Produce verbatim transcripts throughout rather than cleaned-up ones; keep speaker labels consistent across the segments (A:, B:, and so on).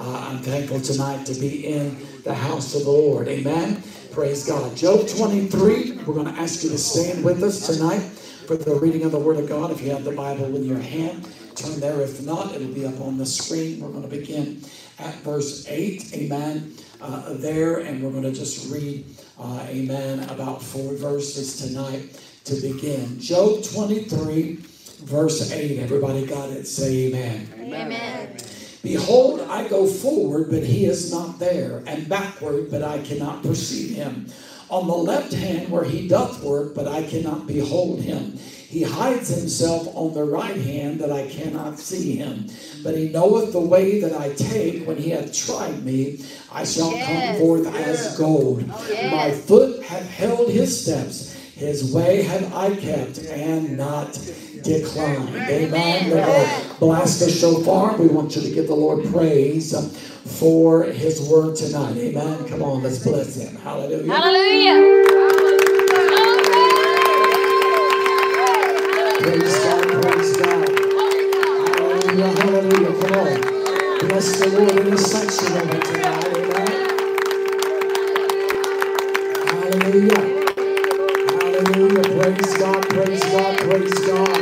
A: Uh, I'm thankful tonight to be in the house of the Lord. Amen. Praise God. Job twenty-three. We're going to ask you to stand with us tonight for the reading of the Word of God. If you have the Bible in your hand, turn there. If not, it'll be up on the screen. We're going to begin at verse eight. Amen. Uh, there, and we're going to just read, uh, amen, about four verses tonight to begin. Job twenty-three, verse eight. Everybody got it? Say amen.
B: Amen. Amen.
A: Behold, I go forward, but he is not there, and backward, but I cannot perceive him. On the left hand where he doth work, but I cannot behold him. He hides himself on the right hand, that I cannot see him. But he knoweth the way that I take. When he hath tried me, I shall
B: Yes.
A: come forth as gold.
B: Yes.
A: My foot hath held his steps. His way have I kept, and not declined. Amen. The Lord blast the shofar. We want you to give the Lord praise for his word tonight. Amen. Come on, let's bless him. Hallelujah.
B: Hallelujah.
A: Praise God, praise God. Hallelujah, hallelujah. Come on. Bless the Lord in the sanctuary tonight. Amen. Hallelujah. Hallelujah. Praise God, praise God, praise God.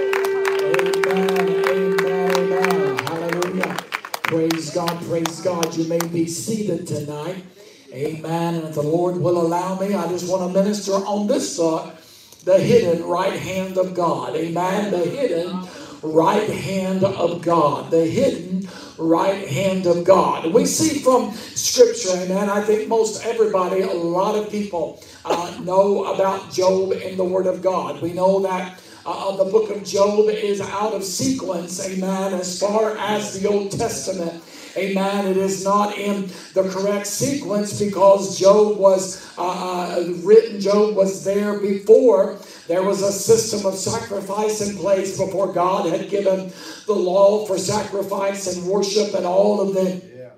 A: Amen, amen, amen. Hallelujah. Praise God, praise God. You may be seated tonight. Amen. And if the Lord will allow me, I just want to minister on this thought. The hidden right hand of God. Amen. The hidden right hand of God. The hidden right hand of God. We see from Scripture, amen, I think most everybody, a lot of people uh, know about Job in the Word of God. We know that uh, the book of Job is out of sequence, amen, as far as the Old Testament. Amen. It is not in the correct sequence because Job was uh, written, Job was there before there was a system of sacrifice in place, before God had given the law for sacrifice and worship and all of the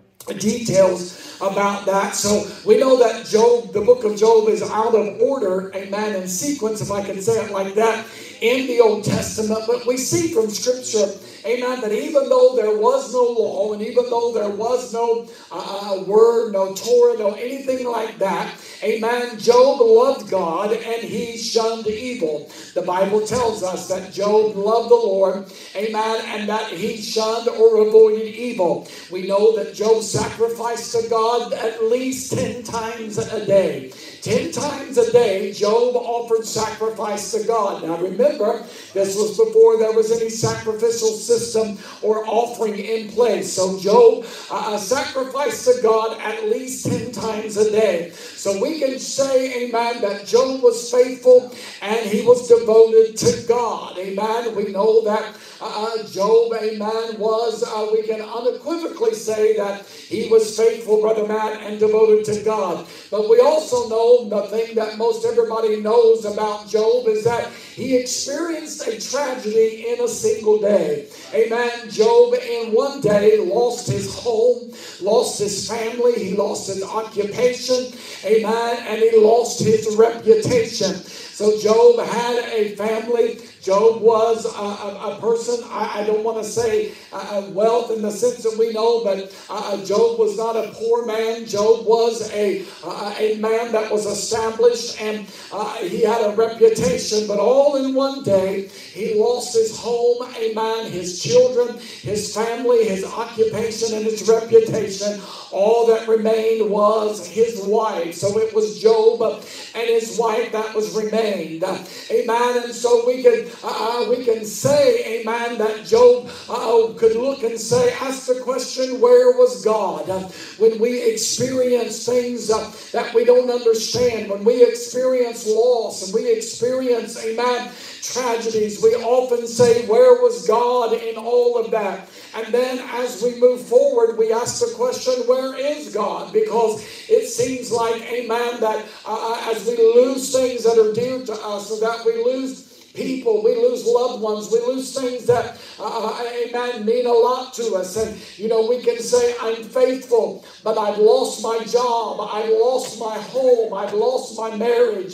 A: details about that. So we know that Job, the book of Job, is out of order, amen, in sequence, if I can say it like that, in the Old Testament. But we see from Scripture, amen, that even though there was no law, and even though there was no uh, word, no Torah, no anything like that, amen, Job loved God and he shunned evil. The Bible tells us that Job loved the Lord, amen, and that he shunned or avoided evil. We know that Job sacrificed to God at least ten times a day. Ten times a day, Job offered sacrifice to God. Now remember, this was before there was any sacrificial system or offering in place. So Job uh, sacrificed to God at least ten times a day. So we can say, amen, that Job was faithful and he was devoted to God. Amen. We know that uh, Job, amen, was, uh, we can unequivocally say that he was faithful, Brother Matt, and devoted to God. But we also know the thing that most everybody knows about Job is that he experienced a tragedy in a single day. Amen. Job in one day lost his home, lost his family, he lost his occupation, amen, and he lost his reputation. So Job had a family. Job was a, a, a person, I, I don't want to say uh, wealth in the sense that we know, but uh, Job was not a poor man. Job was a, uh, a man that was established, and uh, he had a reputation. But all in one day, he lost his home, amen, his children, his family, his occupation, and his reputation. All that remained was his wife. So it was Job and his wife that was remained. Amen. And so we can uh, we can say, amen, that Job uh, could look and say, ask the question, where was God? Uh, when we experience things uh, that we don't understand, when we experience loss and we experience, amen, tragedies, we often say, where was God in all of that? And then as we move forward, we ask the question, where is God? Because it seems like, amen, that uh, as we lose things that are dear to us, or that we lose people, we lose loved ones, we lose things that, uh, amen, mean a lot to us. And, you know, we can say, I'm faithful, but I've lost my job, I've lost my home, I've lost my marriage,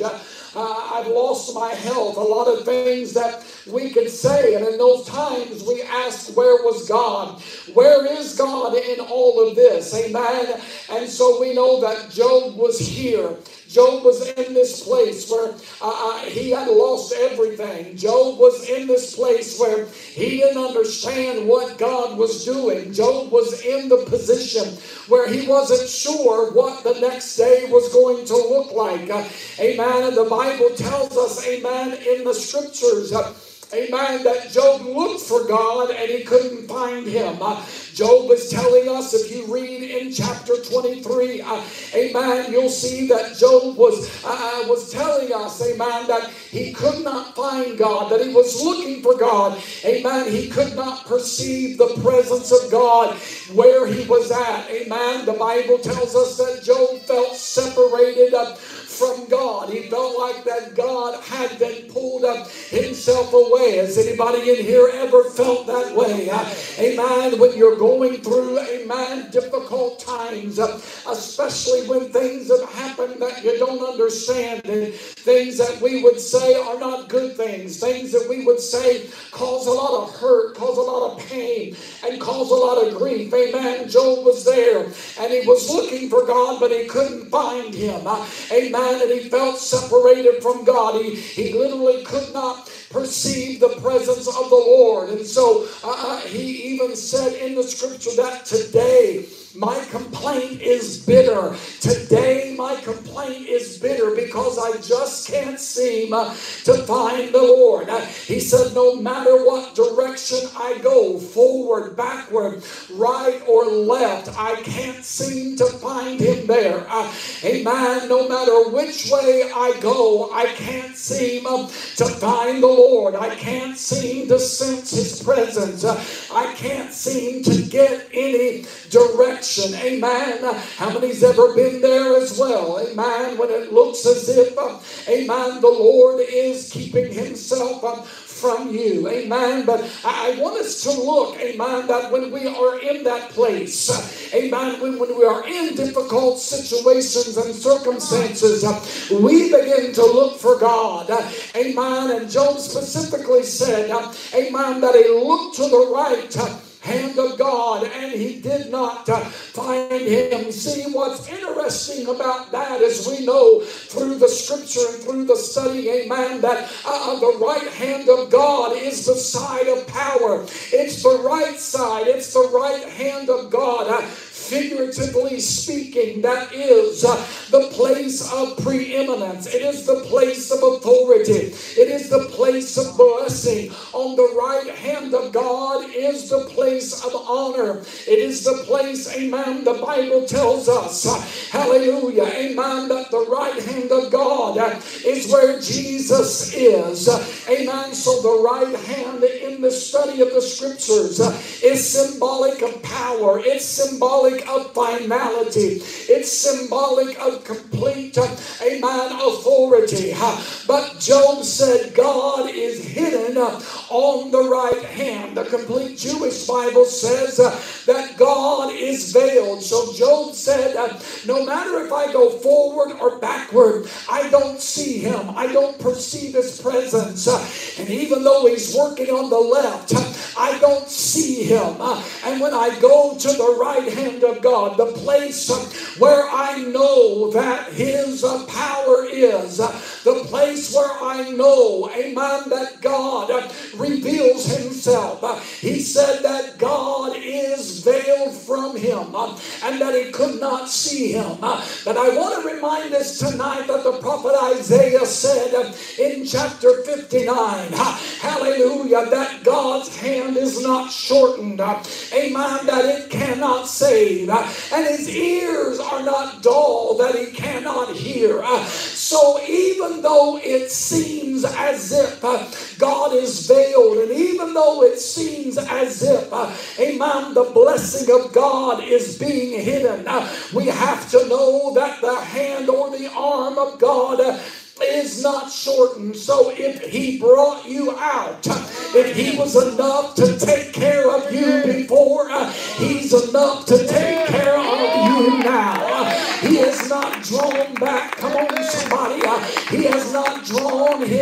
A: uh, I've lost my health. A lot of things that we could say. And in those times we asked, where was God? Where is God in all of this? Amen. And so we know that Job was here. Job was in this place where uh, he had lost everything. Job was in this place where he didn't understand what God was doing. Job was in the position where he wasn't sure what the next day was going to look like. Uh, amen. And the Bible tells us, amen, in the scriptures, uh, amen, that Job looked for God and he couldn't find him. Uh, Job is telling us, if you read in chapter twenty-three, uh, amen, you'll see that Job was, uh, was telling us, amen, that he could not find God, that he was looking for God. Amen. He could not perceive the presence of God where he was at. Amen. The Bible tells us that Job felt separated uh, from God. He felt like that God had been pulled up himself away. Has anybody in here ever felt that way? Uh, amen. When you're going through, amen, difficult times, uh, especially when things have happened that you don't understand, and things that we would say are not good things, things that we would say cause a lot of hurt, cause a lot of pain, and cause a lot of grief. Amen. Job was there and he was looking for God, but he couldn't find him. Uh, amen. And he felt separated from God. He, he literally could not perceive the presence of the Lord. And so uh, he even said in the scripture that today my complaint is bitter. Today my complaint is bitter because I just can't seem uh, to find the Lord. Uh, he said, no matter what direction I go, forward, backward, right or left, I can't seem to find him there. Uh, amen. No matter which way I go, I can't seem uh, to find the Lord. I can't seem to sense his presence. Uh, I can't seem to get any direction. Amen. How many's ever been there as well? Amen. When it looks as if, uh, amen, the Lord is keeping himself uh, from you. Amen. But I want us to look, amen, that when we are in that place, uh, amen, when, when we are in difficult situations and circumstances, uh, we begin to look for God. Uh, amen. And Job specifically said, uh, amen, that he looked to the right uh, hand of God and he did not uh, find him. See, what's interesting about that is we know through the scripture and through the study, amen, that uh, the right hand of God is the side of power. It's the right side. It's the right hand of God. Uh, Figuratively speaking, that is uh, the place of preeminence. It is the place of authority. It is the place of blessing. On the right hand of God is the place of honor. It is the place, amen, the Bible tells us, uh, hallelujah, amen, that the right hand of God uh, is where Jesus is. Uh, amen. So the right hand in the study of the scriptures uh, is symbolic of power. It's symbolic of finality. It's symbolic of complete, uh, amen, authority. Uh, but Job said God is hidden uh, on the right hand. The complete Jewish Bible says uh, that God is veiled. So Job said, uh, no matter if I go forward or backward, I don't see him. I don't perceive his presence. Uh, and even though he's working on the left, uh, I don't see him. Uh, and when I go to the right hand of God, the place uh, where I know that his uh, power is, uh, the place where I know, amen, that God uh, reveals himself. Uh, he said that God is veiled from him uh, and that he could not see him. Uh, but I want to remind us tonight that the prophet Isaiah said uh, in chapter fifty-nine, uh, hallelujah, that God's hand is not shortened, uh, amen, that it cannot save, uh, and his ears are not dull that he cannot hear. Uh, so even though it seems as if uh, God is veiled, and even though it seems as if, uh, amen, the blessing of God is being hidden, uh, we have to know that the hand or the arm of God uh, is not shortened. So if he brought you out, if he was enough to take care of you before, uh, he's enough to take care of you now. Uh, he has not drawn back. Come on, somebody. Uh, he has not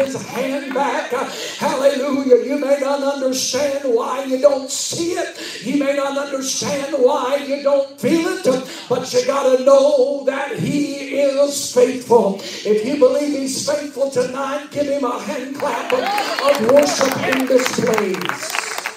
A: his hand back. Hallelujah. You may not understand why you don't see it. You may not understand why you don't feel it. But you got to know that he is faithful. If you believe he's faithful tonight, give him a hand clap of, of worship in this place.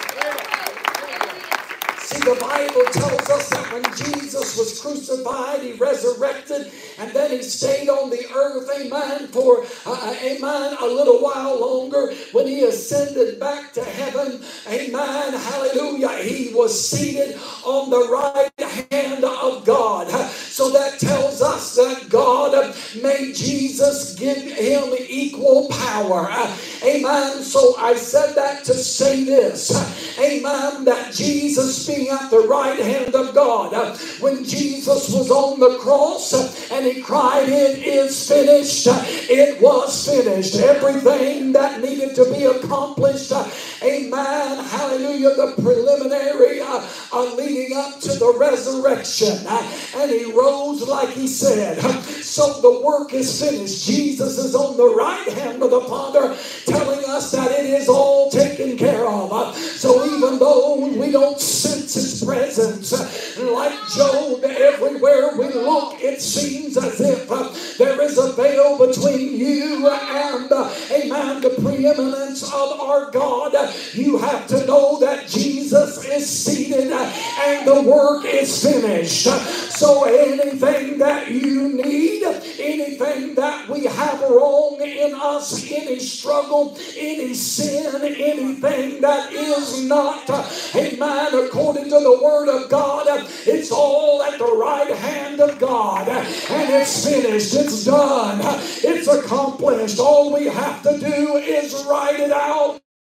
A: See, the Bible tells us that when Jesus was crucified, he resurrected, and then he stayed on the earth, amen, for, uh, amen, a little while longer. When he ascended back to heaven, amen, hallelujah, he was seated on the right hand of God. So that tells us that God made Jesus, give him equal power. Amen. So I said that to say this. Amen. That Jesus being at the right hand of God, when Jesus was on the cross and he cried, "It is finished," it was finished. Everything that needed to be accomplished. Amen. Hallelujah. The preliminary uh, uh, leading up to the resurrection. Uh, and he rose like he said. So the work is finished. Jesus is on the right hand of the Father, telling us that it is all taken care of. Uh, so even though we don't sense his presence, uh, like Job, everywhere we look, it seems as if uh, there is a veil between you and, uh, amen, the preeminence of our God. You have to know that Jesus is seated and the work is finished. So anything that you need, anything that we have wrong in us, any struggle, any sin, anything that is not, amen, according to the word of God, it's all at the right hand of God. And it's finished. It's done. It's accomplished. All we have to do is write it out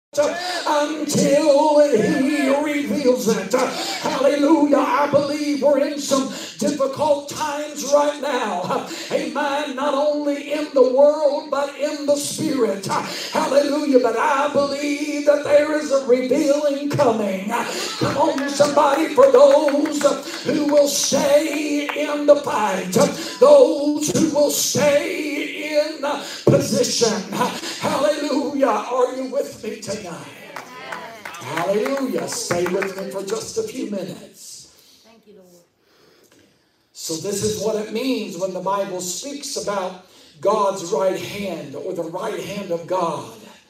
A: until he reveals it. Hallelujah. I believe we're in some difficult times right now. Amen. Not only in the world, but in the spirit. Hallelujah. But I believe that there is a revealing coming. Come on, somebody, for those who will stay in the fight, those who will stay in position. Hallelujah. Are you with me tonight? Hallelujah. Stay with me for just a few minutes.
B: Thank you, Lord.
A: So this is what it means when the Bible speaks about God's right hand, or the right hand of God,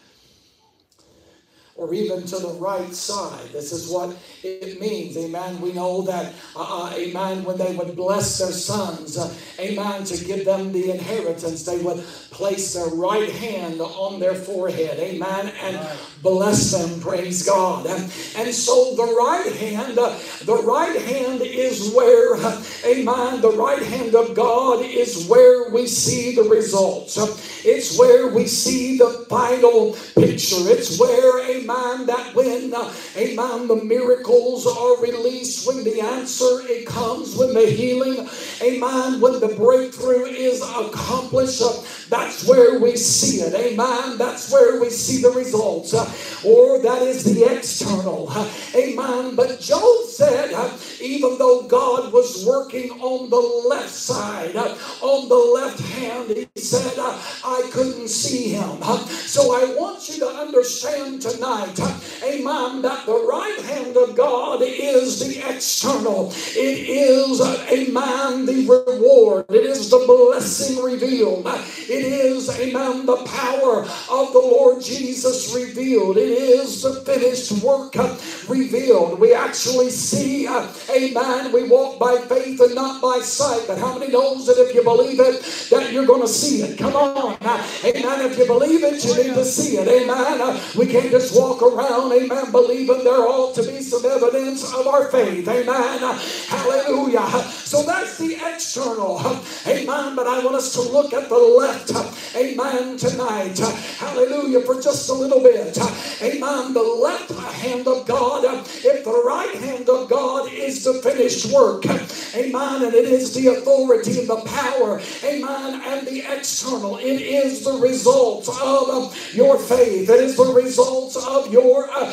A: or even to the right side. This is what it means. Amen. We know that, uh, amen, when they would bless their sons, uh, amen, to give them the inheritance, they would place their right hand on their forehead, amen, and right. bless them, praise God. And, and so the right hand, uh, the right hand is where, uh, amen, the right hand of God is where we see the results. Uh, it's where we see the final picture. It's where, amen, that when, uh, amen, the miracles are released, when the answer, it comes, when the healing, amen, when the breakthrough is accomplished, uh, that's where we see it, amen, that's where we see the results, uh, or that is the external, uh, amen. But Job said, uh, even though God was working on the left side, uh, on the left hand, he said, uh, I couldn't see him. Uh, so I want you to understand tonight, uh, amen, that the right hand of God is the external. It is, uh, amen, the reward. It is the blessing revealed. It is, amen, the power of the Lord Jesus revealed. It is the finished work uh, revealed. We actually see, uh, amen, we walk by faith and not by sight. But how many knows that if you believe it, that you're going to see it? Come on. Uh, amen. If you believe it, you need to see it. Amen. Uh, we can't just walk around, amen, believing there ought to be some evidence of our faith. Amen. Uh, hallelujah. So that's the external. Uh, amen. But I want us to look at the left. Uh, amen. Tonight. Uh, hallelujah. For just a little bit. Uh, amen. The left hand of God. Uh, if the right hand of God is the finished work. Uh, amen. And it is the authority and the power. Amen. And the external. It is the result of uh, your faith. It is the result of your uh,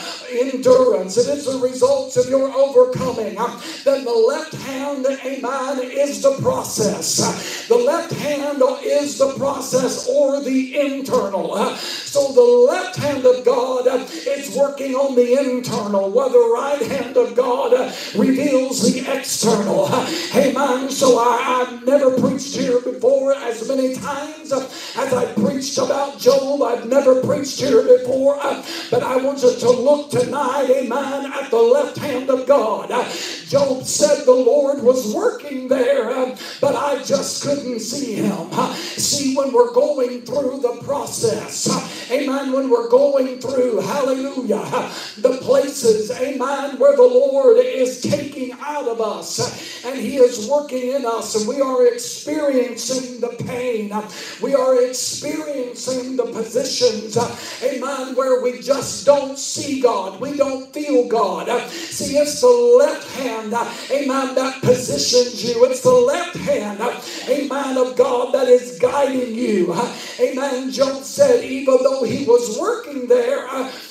A: endurance. It is the result of your overcoming. Uh, then the left hand, amen, is the the process. The left hand is the process or the internal. So the left hand of God is working on the internal, while the right hand of God reveals the external. Amen. So I, I've never preached here before as many times as I preached about Job. I've never preached here before, but I want you to look tonight, amen, at the left hand of God. Job said the Lord was working there, but I just couldn't see him. See, when we're going through the process, amen, when we're going through, hallelujah, the places, amen, where the Lord is taking out of us and He is working in us, and we are experiencing the pain, we are experiencing the positions, amen, where we just don't see God, we don't feel God. See, it's the left hand, amen, that positions you. It's the left hand, amen, of God that is guiding you. Amen. Job said, even though he was working there,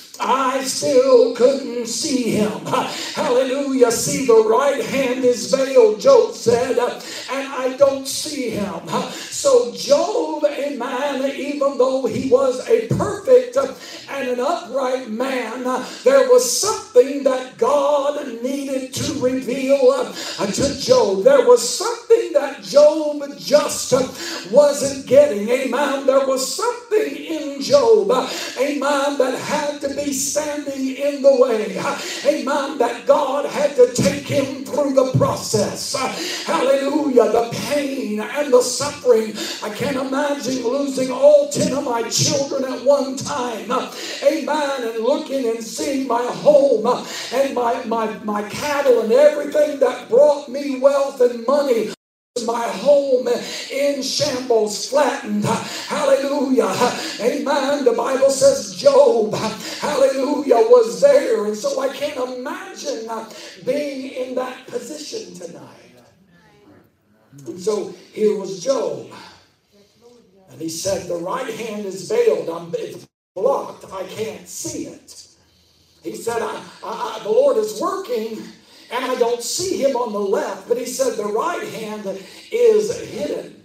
A: I still couldn't see him. Hallelujah. See, the right hand is veiled, Job said, and I don't see him. So Job, amen, even though he was a perfect and an upright man, there was something that God needed to reveal to Job. There was something that Job just wasn't getting. Amen. There was something in Job, amen, that had to be standing in the way. Amen. That God had to take him through the process. Hallelujah. The pain and the suffering. I can't imagine losing all ten of my children at one time. Amen. And looking and seeing my home and my, my, my cattle and everything that brought me wealth and money, my home in shambles, flattened. Hallelujah. Amen. The Bible says Job, hallelujah, was there. And so I can't imagine being in that position tonight. And so here was Job. And he said, the right hand is veiled. I'm, it's blocked. I can't see it. He said, I, I, I, the Lord is working, and I don't see him on the left. But he said the right hand is hidden.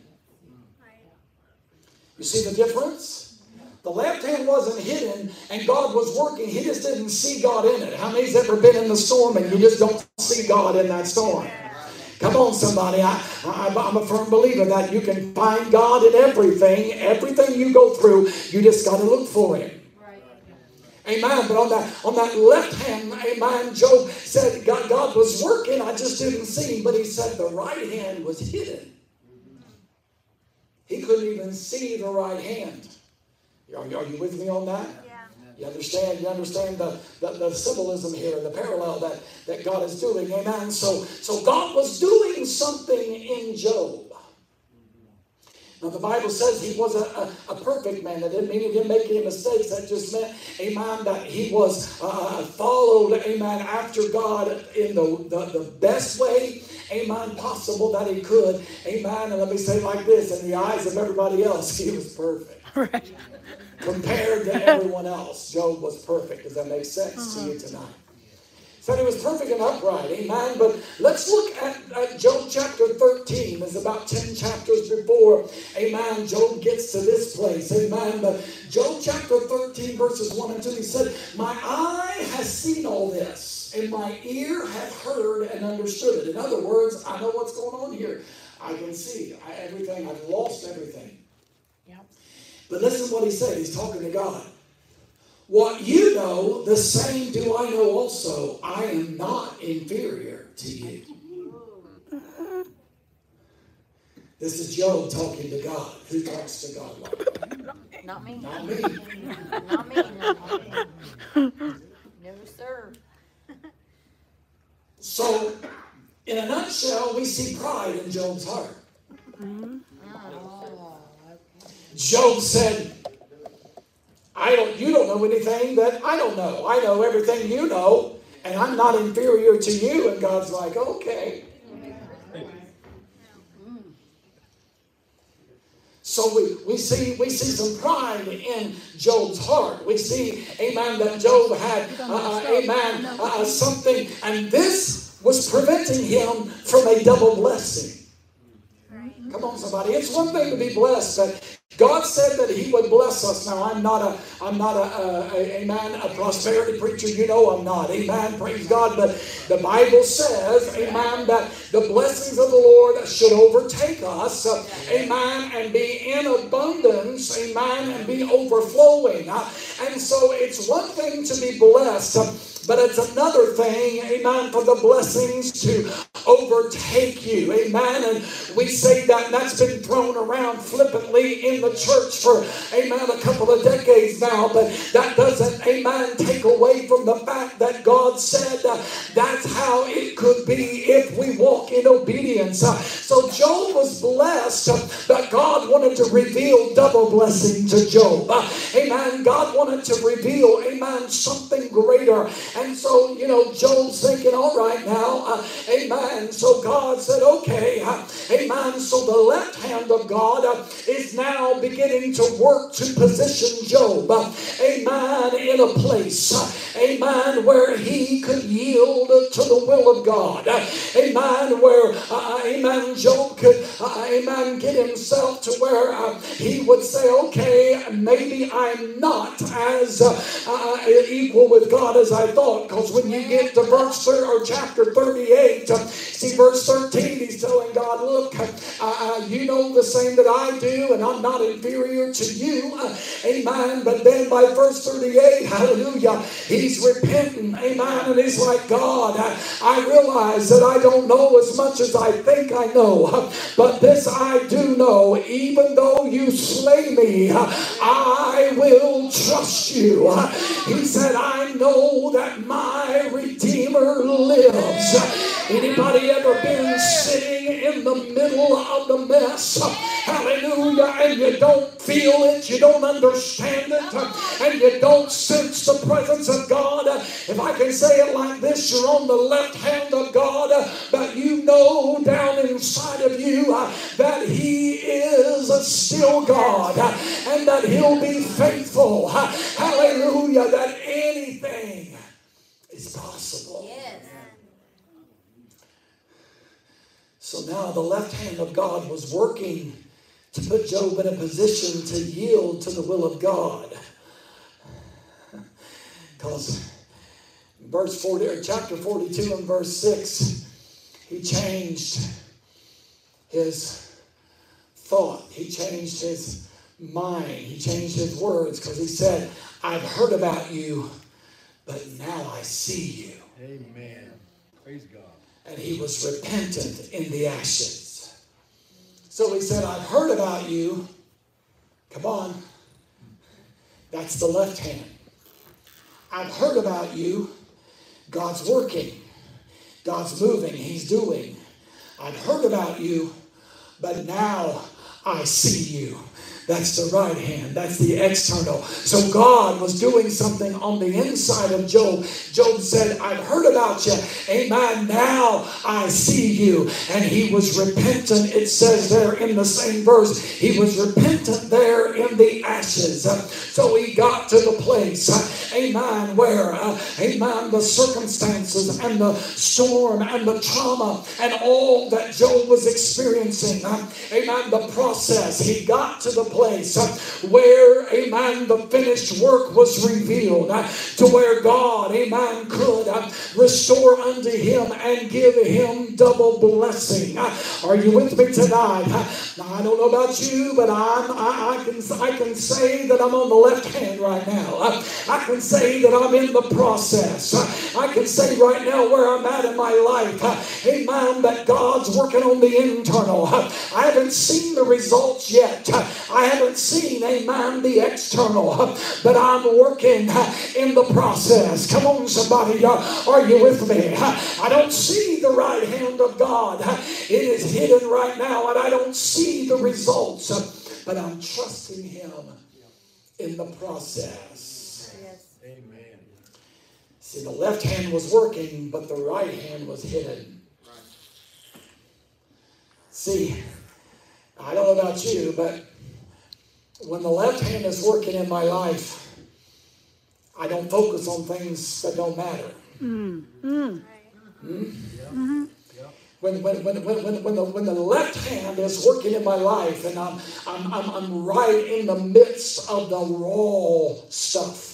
A: You see the difference? The left hand wasn't hidden, and God was working. He just didn't see God in it. How many's ever been in the storm and you just don't see God in that storm? Come on, somebody. I, I, I'm a firm believer that you can find God in everything. Everything you go through, you just got to look for Him. Amen. But on that, on that left hand, amen, Job said God, God was working. I just didn't see Him. But he said the right hand was hidden. He couldn't even see the right hand. Are you, are you with me on that? You understand? You understand the, the, the symbolism here and the parallel that, that God is doing. Amen. So, so God was doing something in Job. Now the Bible says he was a, a, a perfect man. That didn't mean he didn't make any mistakes. That just meant, amen, that he was uh, followed, amen, after God in the, the, the best way, amen, possible that he could. Amen. And let me say it like this, in the eyes of everybody else, he was perfect. Right. Compared to everyone else, Job was perfect. Does that make sense uh-huh. to you tonight? So he was perfect and upright, amen. But let's look at, at Job chapter thirteen. It's about ten chapters before, amen, Job gets to this place, amen. But Job chapter thirteen, verses one and two, he said, my eye has seen all this, and my ear hath heard and understood it. In other words, I know what's going on here. I can see I, everything. I've lost everything. But listen to what he said. He's talking to God. What you know, the same do I know also. I am not inferior to you. This is Job talking to God. Who talks to God like that?
B: Not me.
A: Not me.
B: Not me. Not me. No, sir.
A: So, in a nutshell, we see pride in Job's heart.
B: Mm-hmm.
A: Job said, I don't, you don't know anything that I don't know. I know everything you know, and I'm not inferior to you. And God's like, okay. So we, we see we see some pride in Job's heart. We see, amen, that Job had, uh, amen, uh, something, and this was preventing him from a double blessing. Come on, somebody. It's one thing to be blessed, but God said that He would bless us. Now, I'm not a, I'm not a, a, a man, a prosperity preacher. You know I'm not. Amen. Praise God. But the Bible says, amen, that the blessings of the Lord should overtake us. Uh, amen. And be in abundance. Amen. And be overflowing. Uh, and so it's one thing to be blessed. Uh, But it's another thing, amen, for the blessings to overtake you, amen. And we say that, and that's been thrown around flippantly in the church for, amen, a couple of decades now. But that doesn't, amen, take away from the fact that God said uh, that's how it could be if we walk in obedience. Uh, so Job was blessed, uh, but God wanted to reveal double blessing to Job. Uh, amen. God wanted to reveal, amen, something greater. And so, you know, Job's thinking, all right now, uh, amen. So God said, okay, uh, amen. So the left hand of God uh, is now beginning to work to position Job, uh, amen, in a place, uh, amen, where he could yield to the will of God. Uh, amen, where, uh, amen, Job could, uh, amen, get himself to where uh, he would say, okay, maybe I'm not as uh, uh, equal with God as I thought. Because when you get to verse or chapter thirty-eight, uh, see verse thirteen, he's telling God, look, uh, uh, you know the same that I do, and I'm not inferior to you. Uh, amen. But then by verse thirty-eight, hallelujah, he's repenting. Amen. And he's like, God, uh, I realize that I don't know as much as I think I know. Uh, but this I do know, even though you slay me, uh, I will trust you. Uh, he said, I know that my Redeemer lives. Anybody ever been sitting in the middle of the mess? Hallelujah. And you don't feel it, you don't understand it, and you don't sense the presence of God. If I can say it like this, you're on the left hand of God, but you know down inside of you that He is still God, and that He'll be faithful. Hallelujah. That anything is possible. Yes. So now the left hand of God was working to put Job in a position to yield to the will of God. Because verse forty, or chapter forty-two and verse six, he changed his thought. He changed his mind. He changed his words, because he said, I've heard about you, but now I see you.
C: Amen. Praise God.
A: And he was repentant in the ashes. So he said, I've heard about you. Come on. That's the left hand. I've heard about you. God's working. God's moving. He's doing. I've heard about you, but now I see you. That's the right hand. That's the external. So God was doing something on the inside of Job. Job said, I've heard about you. Amen. Now I see you. And he was repentant. It says there in the same verse, he was repentant there in the ashes. So he got to the place, amen, where, uh, amen, the circumstances and the storm and the trauma and all that Job was experiencing, uh, amen, the process, he got to the place uh, where, amen, the finished work was revealed, uh, to where God, amen, could uh, restore unto him and give him double blessing. Uh, are you with me tonight? Uh, now, I don't know about you, but I'm, I, I, can, I can say that I'm on the left hand right now. Uh, I can say that I'm in the process. Uh, I can say right now where I'm at in my life, uh, amen, that God's working on the internal. Uh, I haven't seen the results yet. Uh, I haven't seen, amen, the external, uh, but I'm working uh, in the process. Come on, somebody, uh, are you with me? Uh, I don't see the right hand of God. Uh, it is hidden right now, and I don't see the results, uh, but I'm trusting Him in the process.
B: Yes.
C: Amen.
A: See, the left hand was working, but the right hand was hidden. Right. See, I don't know about you, but when the left hand is working in my life, I don't focus on things that don't matter.
D: Mm. Mm.
A: Hmm?
D: Mm-hmm.
A: when when when when when, when, the, when the left hand is working in my life, and I'm I'm I'm, I'm right in the midst of the raw stuff.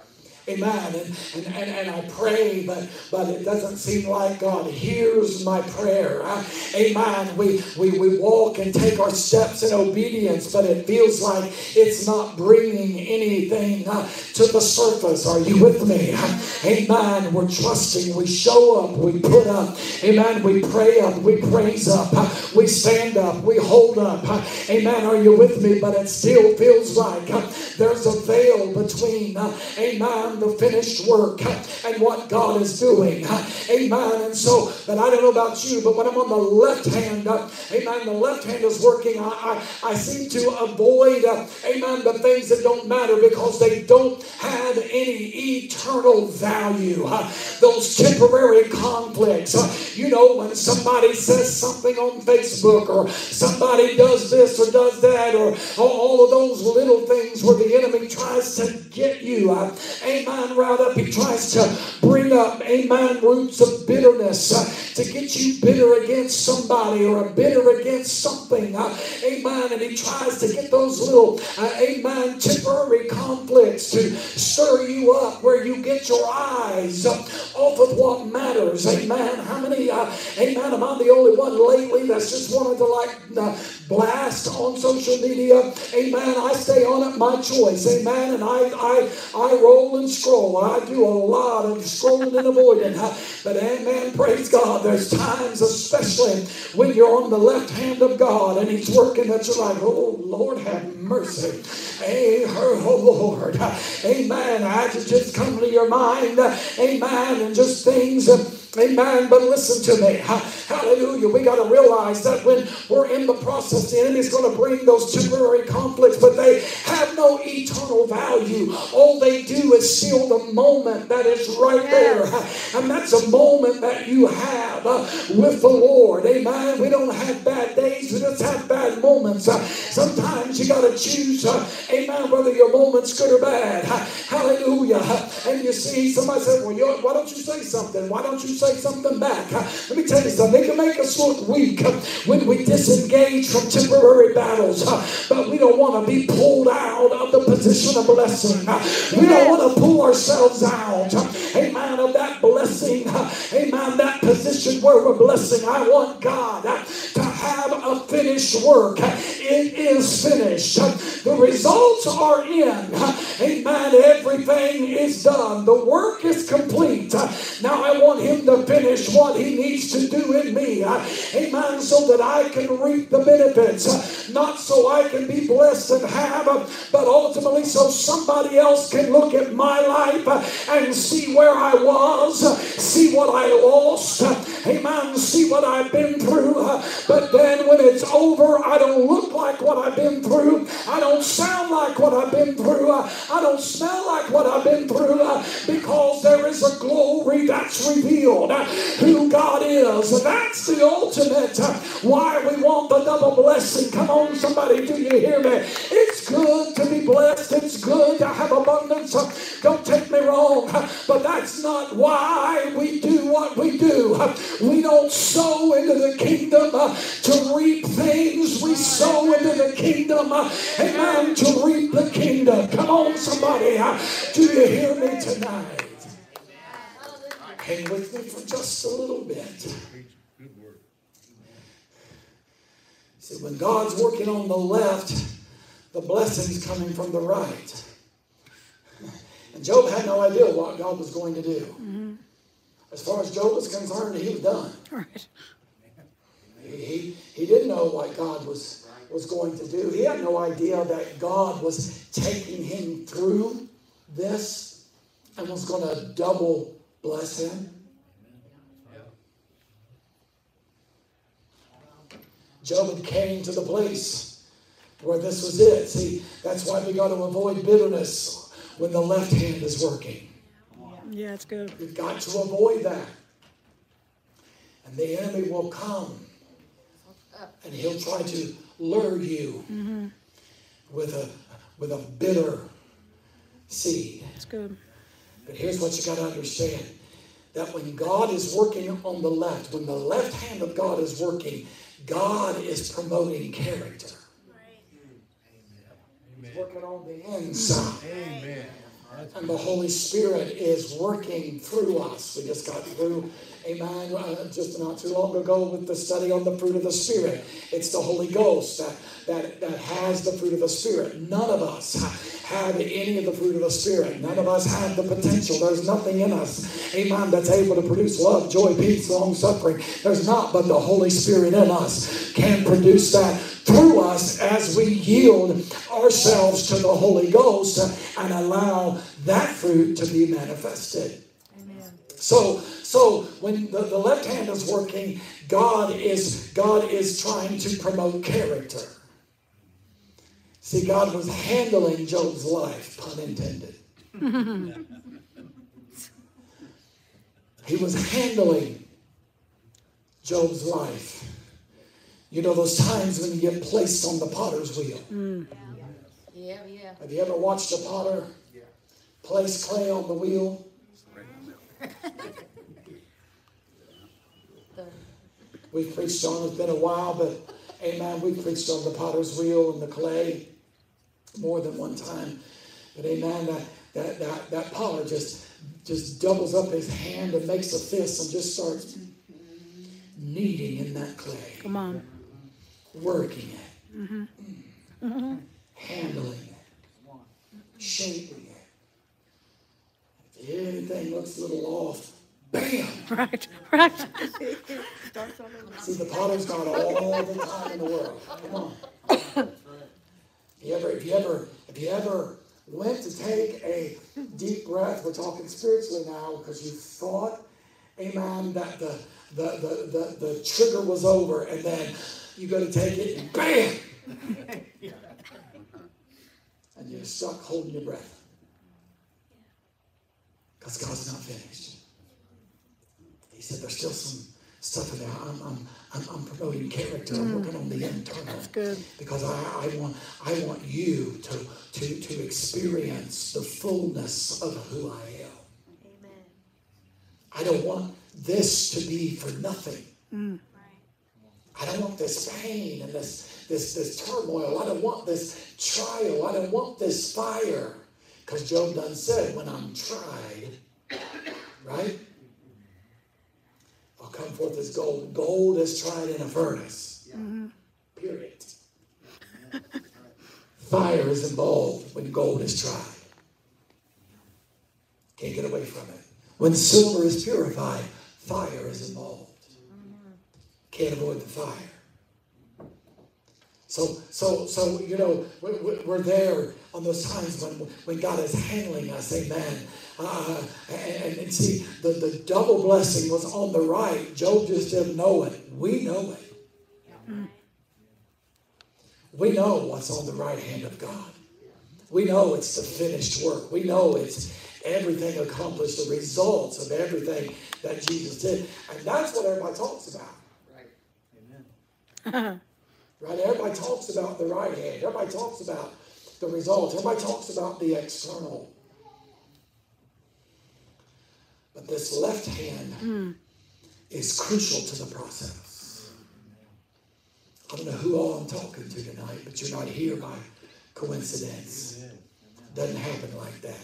A: Amen. And, and, and, and I pray, but but it doesn't seem like God hears my prayer. Uh, amen. We, we, we walk and take our steps in obedience, but it feels like it's not bringing anything uh, to the surface. Are you with me? Uh, amen. We're trusting. We show up. We put up. Amen. We pray up. We praise up. Uh, we stand up. We hold up. Uh, amen. Are you with me? But it still feels like uh, there's a veil between, uh, amen, the finished work and what God is doing. Amen. And so, but I don't know about you, but when I'm on the left hand, amen, the left hand is working, I, I, I seem to avoid, amen, the things that don't matter because they don't have any eternal value. Those temporary conflicts. You know, when somebody says something on Facebook, or somebody does this or does that, or all of those little things where the enemy tries to get you. Amen. Right up. He tries to bring up, amen, roots of bitterness uh, to get you bitter against somebody or bitter against something. Uh, amen. And he tries to get those little, uh, amen, temporary conflicts to stir you up where you get your eyes uh, off of what matters. Amen. How many, uh, amen, am I the only one lately that's just wanted to like uh, blast on social media? Amen. I stay on it, my choice. Amen. And I, I, I roll and scroll. I do a lot of scrolling and avoiding. But amen, praise God. There's times, especially when you're on the left hand of God and He's working, that you're like, oh, Lord, have mercy. Hey, oh, Lord. Amen. I just, just come to your mind. Amen. And just things. Amen. But listen to me. Hallelujah. We got to realize that when we're in the process, the enemy's going to bring those temporary conflicts, but they have no eternal value. All they do is seal the moment that is right there. And that's a moment that you have uh, with the Lord. Amen. We don't have bad days. We just have bad moments. Uh, sometimes you got to choose, uh, amen, whether your moment's good or bad. Uh, hallelujah. And you see, somebody said, well, you, why don't you say something? Why don't you say something back? Uh, let me tell you something. They can make us look weak uh, when we disengage from temporary battles. Uh, but we don't want to be pulled out of the position of blessing. Uh, we don't want to pull ourselves out. Uh, amen. Of that blessing. Uh, amen. That position where we're blessing. I want God uh, to have a finished work. Uh, it is finished. Uh, the results are in. Uh, amen. Everything is done. The work is complete. Uh, now I want Him to finish what He needs to do in me. Uh, amen. So that I can reap the benefits. Uh, not so I can be blessed and have, uh, but ultimately so somebody else can look at my life uh, and see where I was, uh, see what I lost. Uh, amen. See what I've been through. Uh, but then when it's over, I don't look like what I've been through. I don't sound like what I've been through. Uh, I don't smell like what I've been through uh, because there is a glory that's revealed. Uh, who God is. And that's the ultimate uh, why we want the double blessing. Come on, somebody, do you hear me? It's good to be blessed. It's good to have abundance. Uh, don't take me wrong, uh, but that's not why we do what we do. Uh, we don't sow into the kingdom uh, to reap things. We sow into the kingdom, uh, amen, to reap the kingdom. Come on, somebody, uh, do you hear me tonight? Hang with me for just a little bit. See, when God's working on the left, the blessing's coming from the right. And Job had no idea what God was going to do. Mm-hmm. As far as Job was concerned, he was done. Right. He, he, he didn't know what God was, was going to do. He had no idea that God was taking him through this and was going to double bless him. Job came to the place where this was it. See, that's why we got to avoid bitterness when the left hand is working.
D: Yeah, it's good.
A: We've got to avoid that. And the enemy will come and he'll try to lure you mm-hmm. with a with a bitter seed.
D: It's good.
A: But here's what you got to understand. that when God is working on the left, when the left hand of God is working, God is promoting character. He's working on the inside.
C: Amen.
A: And the Holy Spirit is working through us. We just got through, amen, uh, just not too long ago with the study on the fruit of the Spirit. It's the Holy Ghost that, that, that has the fruit of the Spirit. None of us have any of the fruit of the Spirit. None of us have the potential. There's nothing in us, amen, that's able to produce love, joy, peace, long suffering. There's not, but the Holy Spirit in us can produce that through us as we yield ourselves to the Holy Ghost and allow that fruit to be manifested. Amen. So, so when the, the left hand is working, God is God is trying to promote character. See, God was handling Job's life, pun intended. He was handling Job's life. You know those times when you get placed on the potter's wheel.
B: Mm. Yeah, yeah.
A: Have you ever watched a potter place clay on the wheel? We've preached on, it's been a while, but amen, we've preached on the potter's wheel and the clay more than one time. But amen, that that that, that potter just, just doubles up his hand and makes a fist and just starts kneading in that clay.
D: Come on.
A: Working it. Mm-hmm. Mm-hmm. Handling it. Shaping it. If anything looks a little off, bam!
D: Right, right.
A: See, the potter's not all the time in the world. Come on. If you ever, if you ever, if you ever went to take a deep breath, we're talking spiritually now, because you thought, amen, that the the the the, the trigger was over, and then you go to take it, and bam! And you're stuck holding your breath. Because God's not finished. He said there's still some stuff in there. I'm, I'm, I'm, I'm promoting character. I'm working on the internal.
D: That's good.
A: Because I, I want I want you to, to, to experience the fullness of who I am.
B: Amen.
A: I don't want this to be for nothing.
D: Mm.
A: I don't want this pain and this, this, this turmoil. I don't want this trial. I don't want this fire. Because Job done said, when I'm tried, right? I'll come forth as gold. Gold is tried in a furnace. Mm-hmm. Period. Fire is involved when gold is tried. Can't get away from it. When silver is purified, fire is involved. Can't avoid the fire. So, so, so you know, we're there on those times when, when God is handling us, amen. Uh, and, and see, the, the double blessing was on the right. Job just didn't know it. We know it. We know what's on the right hand of God. We know it's the finished work. We know it's everything accomplished, the results of everything that Jesus did. And that's what everybody talks about. Right? Everybody talks about the right hand. Everybody talks about the results. Everybody talks about the external. But this left hand mm. is crucial to the process. I don't know who all I'm talking to tonight, but you're not here by coincidence. It doesn't happen like that.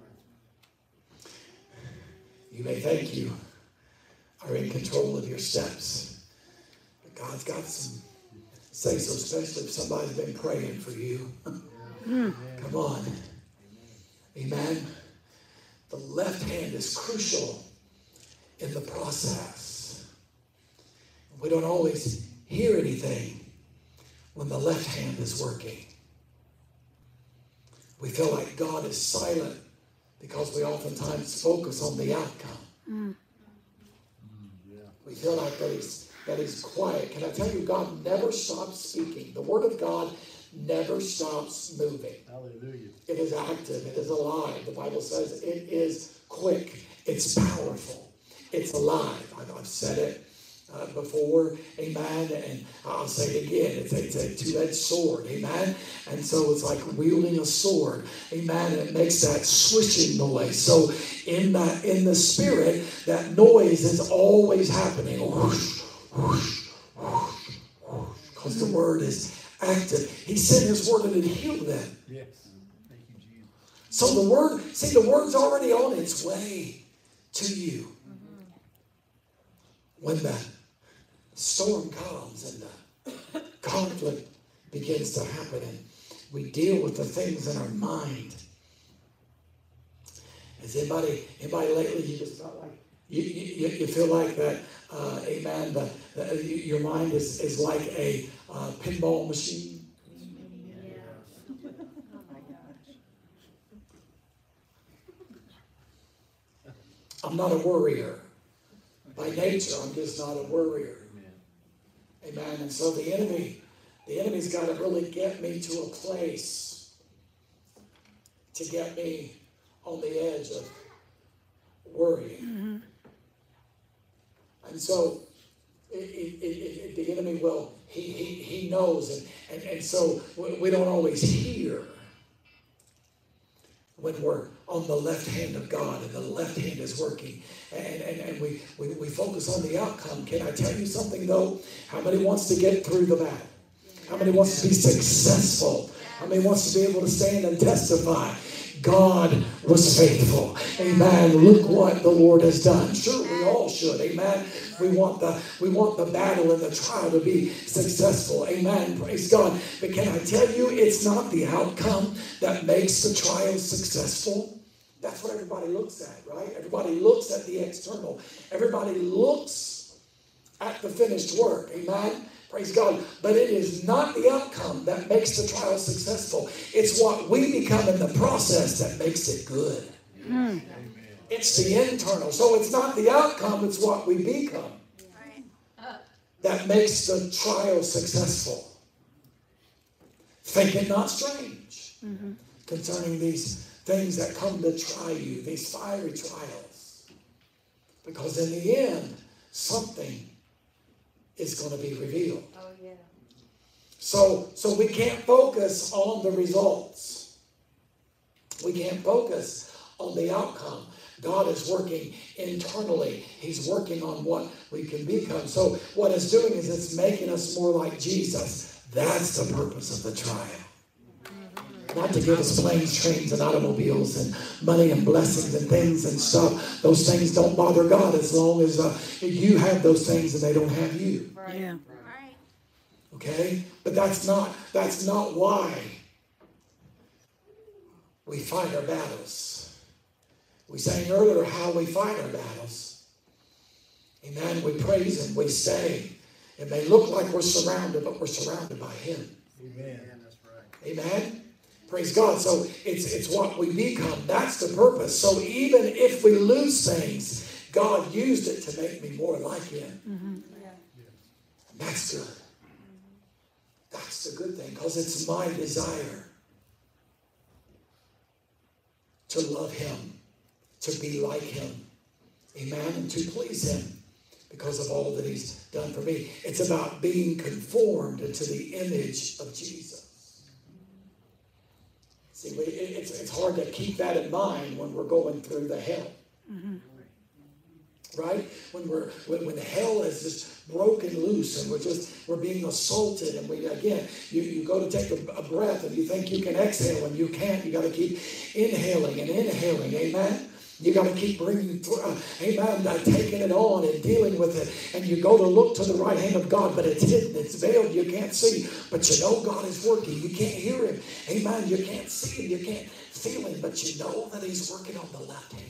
A: You may think you are in control of your steps. God's got some say so, especially if somebody's been praying for you. Come on. Amen. The left hand is crucial in the process. We don't always hear anything when the left hand is working. We feel like God is silent because we oftentimes focus on the outcome. Mm. We feel like that he's That is quiet. Can I tell you, God never stops speaking. The Word of God never stops moving.
C: Hallelujah.
A: It is active. It is alive. The Bible says it is quick. It's powerful. It's alive. I've, I've said it uh, before, amen, and I'll say it again, it's, it's a two-edged sword, amen, and so it's like wielding a sword, amen, and it makes that swishing noise. So in that, in the spirit, that noise is always happening, whoosh, whoosh, whoosh, whoosh, because the word is active. He sent his word and it healed them.
C: Yes. Thank you, Jesus.
A: So the word, see, the word's already on its way to you. When the storm comes and the conflict begins to happen and we deal with the things in our mind. Has anybody, anybody lately, you just felt like, you, you, you feel like that, uh, amen, the, the, your mind is, is like a uh, pinball machine?
B: Yeah. Oh my gosh.
A: I'm not a worrier. By nature, I'm just not a worrier. Amen. And so the enemy, the enemy's got to really get me to a place to get me on the edge of worrying. Mm-hmm. And so it, it, it, the enemy will, he, he, he knows. And, and, and so we don't always hear when we're on the left hand of God and the left hand is working. And, and, and we, we, we focus on the outcome. Can I tell you something though? How many wants to get through the battle? How many wants to be successful? How many wants to be able to stand and testify? God was faithful. Amen. Look what the Lord has done. Sure, we all should. Amen. We want the we want the battle and the trial to be successful. Amen. Praise God. But can I tell you, it's not the outcome that makes the trial successful. That's what everybody looks at, right? Everybody looks at the external. Everybody looks at the finished work. Amen. Praise God. But it is not the outcome that makes the trial successful. It's what we become in the process that makes it good. Mm. It's the internal. So it's not the outcome, it's what we become that makes the trial successful. Think it not strange mm-hmm. concerning these things that come to try you, these fiery trials. Because in the end, something is going to be revealed.
B: Oh, yeah.
A: So, so we can't focus on the results. We can't focus on the outcome. God is working internally. He's working on what we can become. So what it's doing is it's making us more like Jesus. That's the purpose of the trial. Not to give us planes, trains, and automobiles and money and blessings and things and stuff. Those things don't bother God as long as uh, you have those things and they don't have you.
B: Right.
D: Yeah.
B: Right.
A: Okay? But that's not that's not why we fight our battles. We sang earlier how we fight our battles. Amen. We praise Him. We say. It may look like we're surrounded, but we're surrounded by Him.
C: Amen. That's right.
A: Amen. Praise God. So it's it's what we become. That's the purpose. So even if we lose things, God used it to make me more like Him.
D: Mm-hmm.
B: Yeah.
A: That's good. That's the good thing, because it's my desire to love Him, to be like Him. Amen. And to please Him because of all that He's done for me. It's about being conformed to the image of Jesus. See, it's, it's hard to keep that in mind when we're going through the hell. Mm-hmm. Right? When we're when, when hell is just broken loose and we're just we're being assaulted, and we again you, you go to take a, a breath and you think you can exhale and you can't. You got to keep inhaling and inhaling. Amen. You got to keep bringing through, uh, amen, uh, taking it on and dealing with it. And you go to look to the right hand of God, but it's hidden, it's veiled, you can't see. But you know God is working. You can't hear Him. Amen. You can't see Him. You can't feel Him, but you know that He's working on the left hand.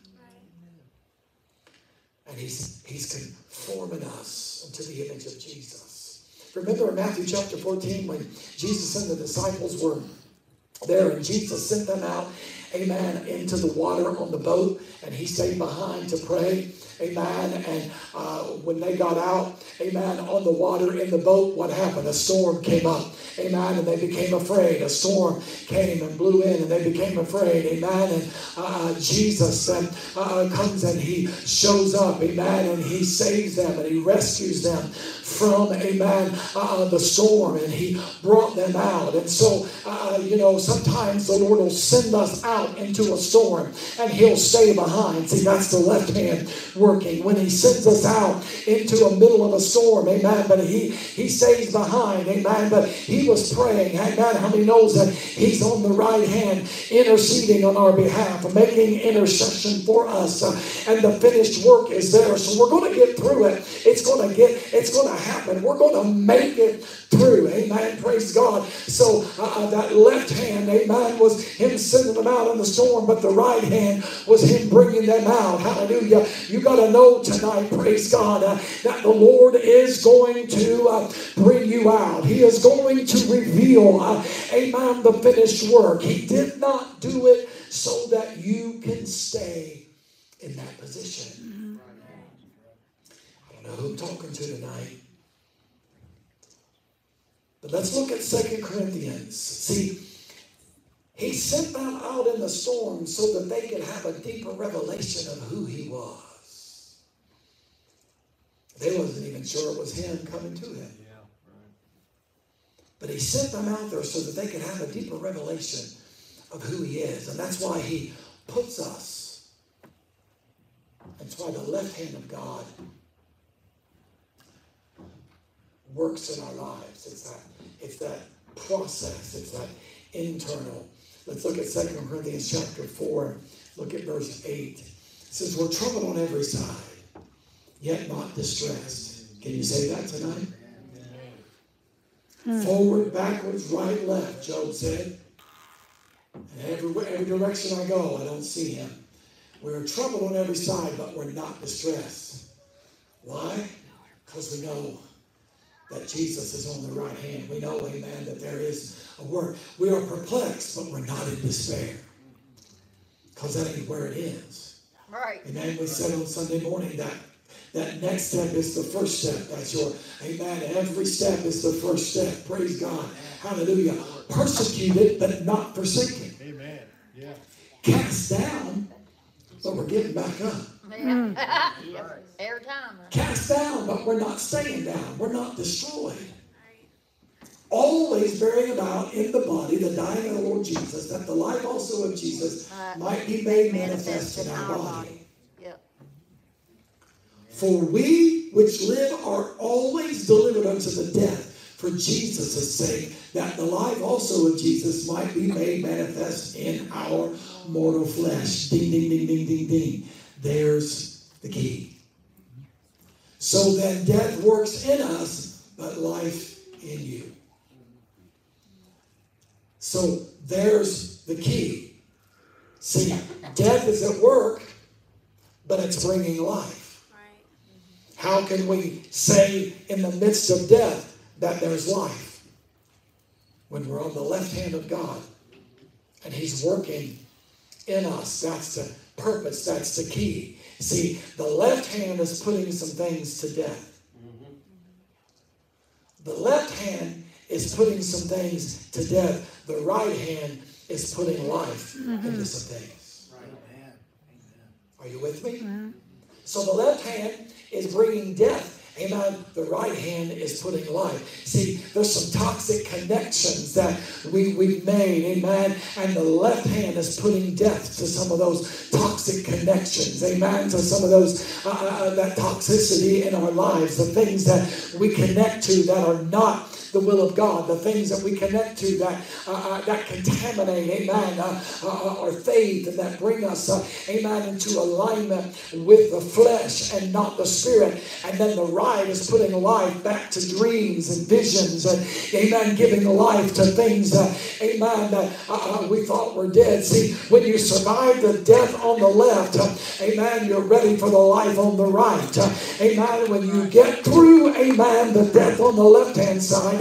A: And He's, he's conforming us into the image of Jesus. Remember in Matthew chapter fourteen when Jesus and the disciples were there and Jesus sent them out. amen, into the water on the boat, and he stayed behind to pray. Amen. And uh, when they got out, amen, on the water in the boat, what happened? A storm came up. Amen. And they became afraid. A storm came and blew in, and they became afraid. Amen. And uh, Jesus uh, comes and he shows up. Amen. And he saves them and he rescues them from, amen, uh, the storm, and he brought them out. And so, uh, you know, sometimes the Lord will send us out into a storm and he'll stay behind. See, that's the left hand working. When he sends us out into the middle of a storm, amen, but he, he stays behind, amen, but he was praying, amen. How many knows that he's on the right hand interceding on our behalf, making intercession for us, uh, and the finished work is there. So we're going to get through it. It's going to get, it's going to happen. We're going to make it through. Amen. Praise God. So uh, that left hand, amen, was him sending them out in the storm, but the right hand was him bringing them out. Hallelujah. You got to know tonight, praise God, uh, that the Lord is going to uh, bring you out. He is going to reveal, uh, amen, the finished work. He did not do it so that you can stay in that position. I don't know who I'm talking to tonight. But let's look at Second Corinthians. See, he sent them out in the storm so that they could have a deeper revelation of who he was. They wasn't even sure it was him coming to him.
C: Yeah, right.
A: But he sent them out there so that they could have a deeper revelation of who he is. And that's why he puts us. That's why the left hand of God works in our lives. It's that, it's that process. It's that internal. Let's look at Second Corinthians chapter four. Look at verse eight. It says, we're troubled on every side, yet not distressed. Can you say that tonight? Hmm. Forward, backwards, right, left, Job said. And every, every direction I go, I don't see him. We're troubled on every side, but we're not distressed. Why? Because we know that Jesus is on the right hand. We know, amen, that there is a word. We are perplexed, but we're not in despair. Because that ain't where it is.
B: Right.
A: Amen. We said on Sunday morning that that next step is the first step. That's your, amen. Every step is the first step. Praise God. Hallelujah. Persecuted, but not forsaken.
C: Amen. Yeah.
A: Cast down, but we're getting back up.
B: Mm. Yep. Every time.
A: Cast down, but we're not staying down. We're not destroyed. Always bearing about in the body the dying of the Lord Jesus, that the life also of Jesus uh, might be made manifest in our body.
B: Yep.
A: For we which live are always delivered unto the death for Jesus' sake, that the life also of Jesus might be made manifest in our mortal flesh. Ding, ding, ding, ding, ding, ding. There's the key. So then death works in us, but life in you. So there's the key. See, death is at work, but it's bringing life. How can we say in the midst of death that there's life? When we're on the left hand of God and he's working in us. That's the purpose. That's the key. See, the left hand is putting some things to death. Mm-hmm. The left hand is putting some things to death. The right hand is putting life mm-hmm. into some things. Right. Are you with me? Mm-hmm. So the left hand is bringing death. Amen. The right hand is putting life. See, there's some toxic connections that we, we've made. Amen. And the left hand is putting death to some of those toxic connections. Amen. To some of those, uh, uh, that toxicity in our lives. The things that we connect to that are not the will of God, the things that we connect to that uh, uh, that contaminate, amen, uh, uh, our faith, and that bring us, uh, amen, into alignment with the flesh and not the spirit. And then the right is putting life back to dreams and visions, and amen, giving life to things that, amen, that uh, we thought were dead. See, when you survive the death on the left, uh, amen, you're ready for the life on the right. Uh, amen. When you get through, amen, the death on the left-hand side,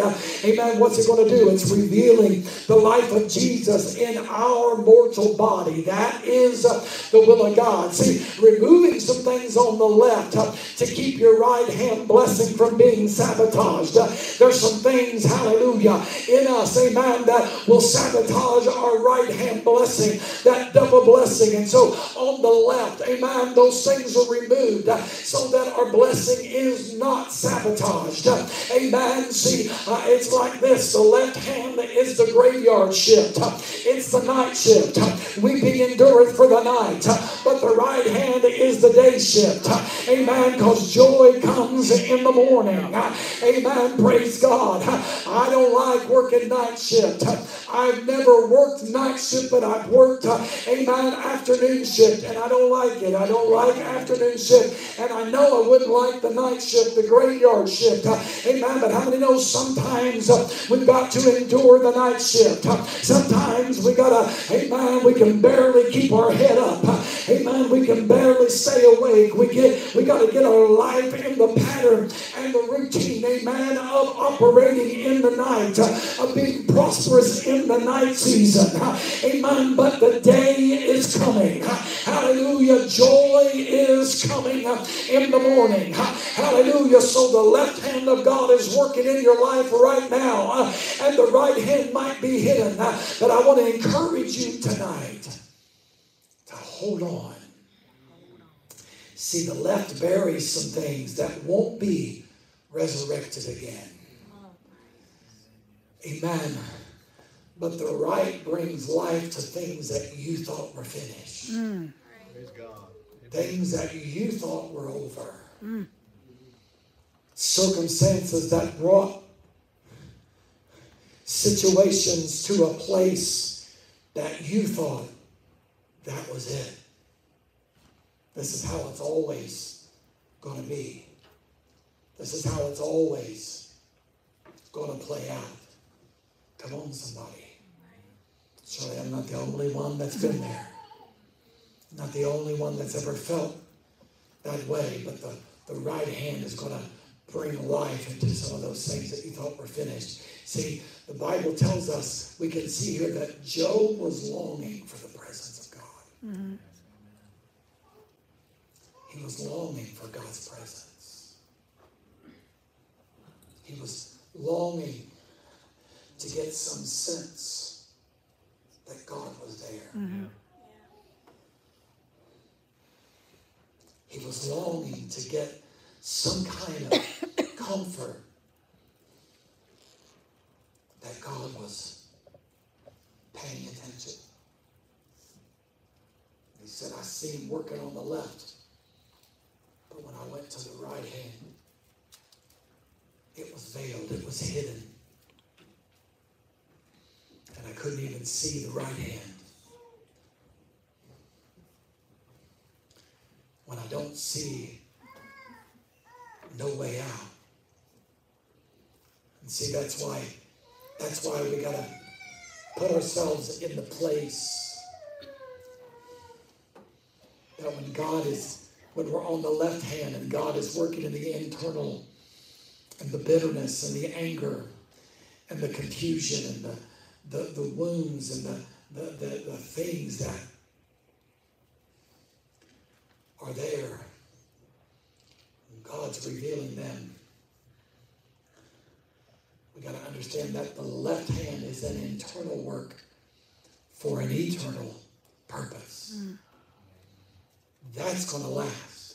A: uh, amen, what's it going to do? It's revealing the life of Jesus in our mortal body. That is uh, the will of God. See, removing some things on the left uh, to keep your right hand blessing from being sabotaged. Uh, there's some things, hallelujah, in us, amen, that will sabotage our right hand blessing, that double blessing. And so on the left, amen, those things are removed uh, so that our blessing is not sabotaged. Uh, amen. See, uh, it's like this. The left hand is the graveyard shift. Uh, it's the night shift. Uh, weeping endureth for the night. Uh, but the right hand is the day shift. Uh, amen. Because joy comes in the morning. Uh, amen. Praise God. Uh, I don't like working night shift. Uh, I've never worked night shift, but I've worked, uh, amen, afternoon shift, and I don't like it. I don't like afternoon shift, and I know I wouldn't like the night shift, the graveyard shift. Uh, amen. But how many know sometimes uh, we've got to endure the night shift? Uh, sometimes we gotta, amen, we can barely keep our head up. Uh, amen. We can barely stay awake. We get, we gotta get our life in the pattern and the routine, amen, of operating in the night, uh, of being prosperous in the night season. Uh, amen. But the day is coming. Uh, hallelujah. Joy is coming uh, in the morning. Uh, hallelujah. So the left hand of God is working in your life right now, uh, and the right hand might be hidden. Uh, but I want to encourage you tonight to hold on. See, the left buries some things that won't be resurrected again. Amen. But the right brings life to things that you thought were finished. Mm.
C: Praise God.
A: Things that you thought were over. Mm. Circumstances that brought situations to a place that you thought that was it. This is how it's always going to be. This is how it's always going to play out. Come on, somebody. Surely I'm not the only one that's been there. Not the only one that's ever felt that way. But the, the right hand is going to bring life into some of those things that you thought were finished. See, the Bible tells us, we can see here that Job was longing for the presence of God. Mm-hmm. He was longing for God's presence. He was longing to get some sense that God was there. Mm-hmm. He was longing to get some kind of comfort that God was paying attention. He said, I see him working on the left, but when I went to the right hand, it was veiled, it was hidden. And I couldn't even see the right hand. When I don't see no way out. And see, that's why, that's why we gotta put ourselves in the place that when God is, when we're on the left hand and God is working in the internal and the bitterness and the anger and the confusion and the The, the wounds and the, the, the, the things that are there. God's revealing them. We got to understand that the left hand is an internal work for an eternal purpose. Mm. That's going to last.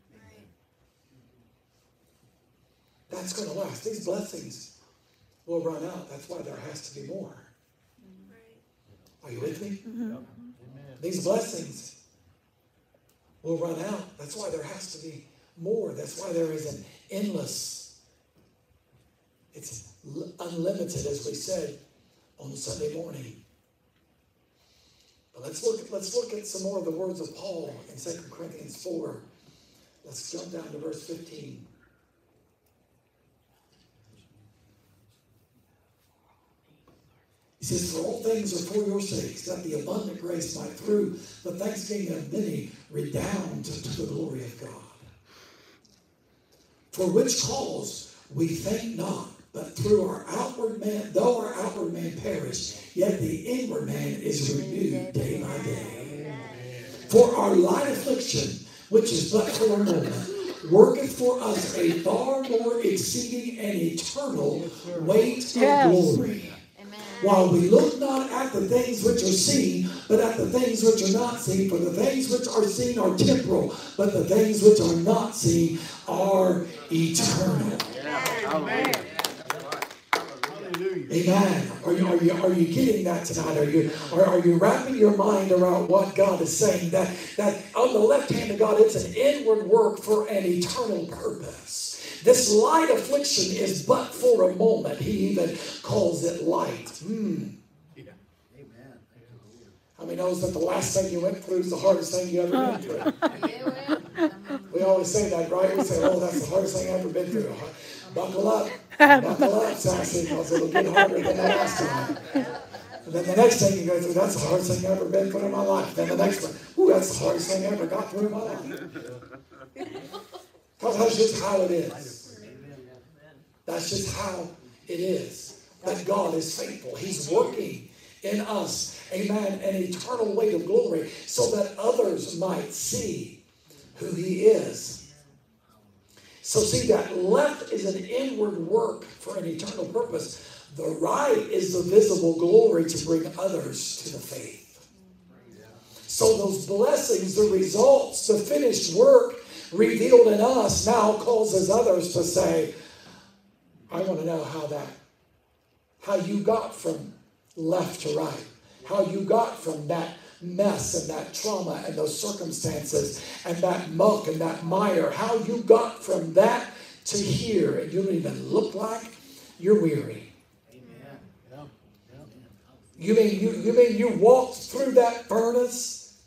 A: That's going to last. These blessings will run out. That's why there has to be more. Are you with me? Mm-hmm. These blessings will run out. That's why there has to be more. That's why there is an endless, it's unlimited, as we said on Sunday morning. But let's look, let's look at some more of the words of Paul in Second Corinthians four. Let's jump down to verse fifteen. He says, for all things are for your sakes, that the abundant grace might through the thanksgiving of many redound to, to the glory of God. For which cause we faint not, But through our outward man, though our outward man perish, yet the inward man is renewed day by day. For our light affliction, which is but for a moment, worketh for us a far more exceeding and eternal weight
D: Yes.
A: of glory.
B: Amen.
A: While we look not at the things which are seen, but at the things which are not seen. For the things which are seen are temporal, but the things which are not seen are eternal.
C: Amen.
A: Amen. Are you, are you, are you getting that tonight? Are you, are, are you wrapping your mind around what God is saying? That, that on the left hand of God, it's an inward work for an eternal purpose. This light affliction is but for a moment. He even calls it light. Hmm. How many knows that the last thing you went through is the hardest thing you ever been through?
B: Yeah, well,
A: We always say that, right? We say, oh, that's the hardest thing I've ever been through. Buckle up. Buckle up, Sassy, because it'll get harder than the last time. And then the next thing you go through, that's the hardest thing I've ever been through in my life. Then the next one, ooh, that's the hardest thing I ever got through in my life. Because that's just how it is. That's just how it is. That God is faithful. He's working in us, amen, an eternal weight of glory so that others might see who He is. So see, that left is an inward work for an eternal purpose. The right is the visible glory to bring others to the faith. So those blessings, the results, the finished work revealed in us now causes others to say, I want to know how that, how you got from left to right, how you got from that mess and that trauma and those circumstances and that muck and that mire, how you got from that to here, and you don't even look like you're weary.
C: Amen. Yep. Yep.
A: You mean you, you mean you walked through that furnace?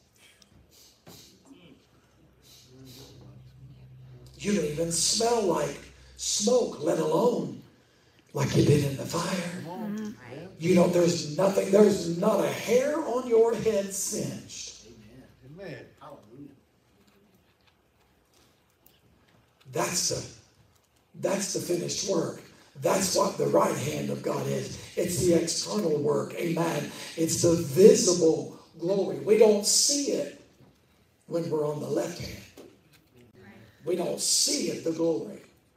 A: You don't even smell like smoke, let alone like you've been in the fire.
D: Mm-hmm.
A: You know, there's nothing, there's not a hair on your head singed.
C: Amen. Amen. Hallelujah.
A: That's the, that's the finished work. That's what the right hand of God is. It's the external work. Amen. It's the visible glory. We don't see it when we're on the left hand. We don't see it, the glory.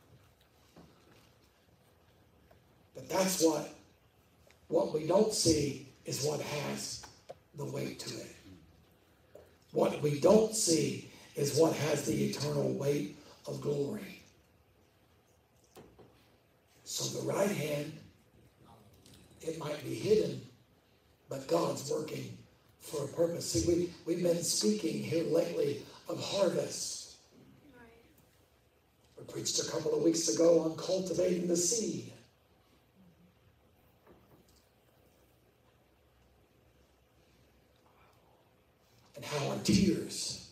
A: But that's what What we don't see is what has the weight to it. What we don't see is what has the eternal weight of glory. So the right hand, it might be hidden, but God's working for a purpose. See, we, we've been speaking here lately of harvest. We preached a couple of weeks ago on cultivating the seed. And how our tears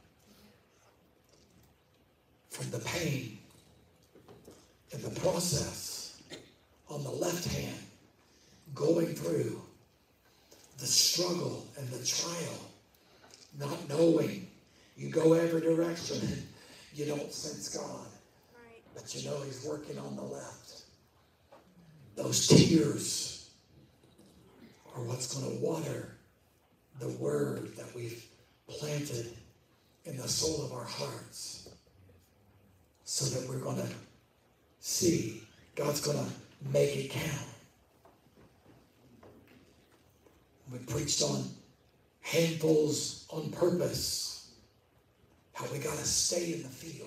A: from the pain and the process on the left hand, going through the struggle and the trial, not knowing. You go every direction and you don't sense God. But you know He's working on the left. Those tears are what's going to water the word that we've planted in the soul of our hearts, so that we're going to see God's going to make it count. We preached on handfuls on purpose, how we got to stay in the field.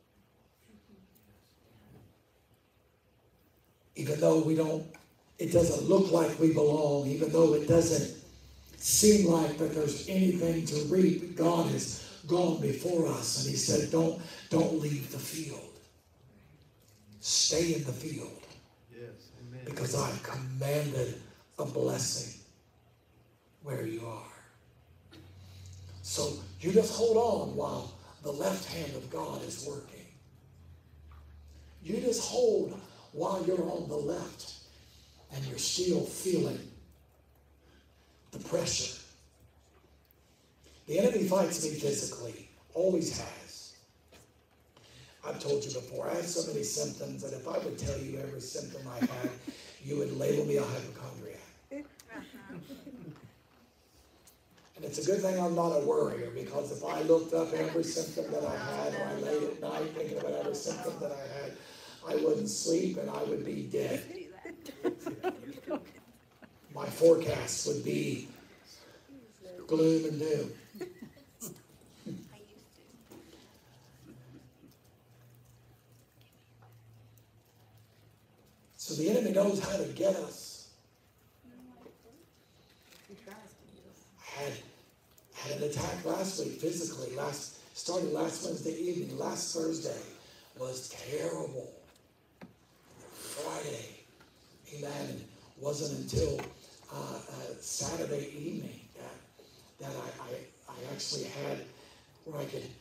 A: Even though we don't, it doesn't look like we belong, even though it doesn't seem like that there's anything to reap, God has gone before us, and He said, don't, don't leave the field. Stay in the field.
C: Yes. Amen.
A: Because I've commanded a blessing where you are. So you just hold on while the left hand of God is working. You just hold while you're on the left and you're still feeling the pressure. The enemy fights me physically, always has. I've told you before, I have so many symptoms that if I would tell you every symptom I had, you would label me a hypochondriac. And it's a good thing I'm not a worrier, because if I looked up every symptom that I had, or I laid at night thinking about every symptom that I had, I wouldn't sleep and I would be dead. My forecast would be gloom and doom. So the enemy knows how to get us. I had, had an attack last week physically. Last started last Wednesday evening. Last Thursday was terrible. Friday, amen. It wasn't until uh, uh, Saturday evening that that I, I I actually had where I could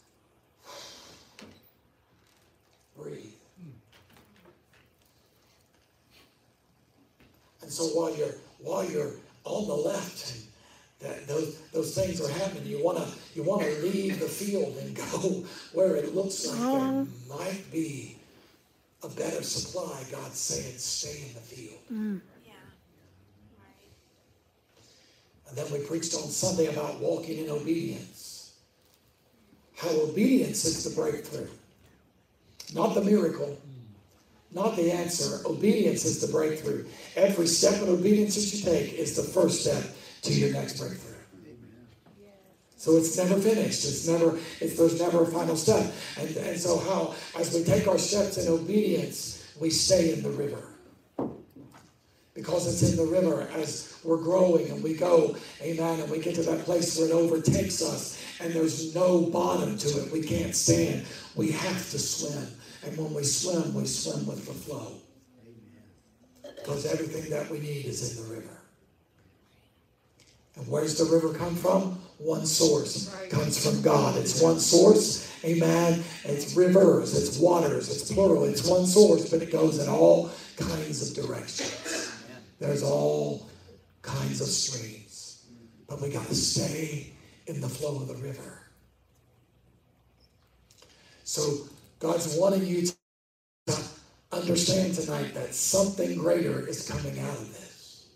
A: breathe. And so while you're while you're on the left, and that those those things are happening, you wanna you wanna leave the field and go where it looks like there might be a better supply. God's saying, stay in the field.
B: Mm. Yeah. Right.
A: And then we preached on Sunday about walking in obedience. How obedience is the breakthrough. Not the miracle. Not the answer. Obedience is the breakthrough. Every step of obedience that you take is the first step to your next breakthrough. So it's never finished. It's never, it's, there's never a final step. And, and so how, as we take our steps in obedience, we stay in the river. Because it's in the river as we're growing and we go, amen, and we get to that place where it overtakes us and there's no bottom to it. We can't stand. We have to swim. And when we swim, we swim with the flow. Because everything that we need is in the river. And where does the river come from? One source. Comes from God. It's one source. Amen. It's rivers. It's waters. It's plural. It's one source, but it goes in all kinds of directions. There's all kinds of streams. But we got to stay in the flow of the river. So God's wanting you to understand tonight that something greater is coming out of this.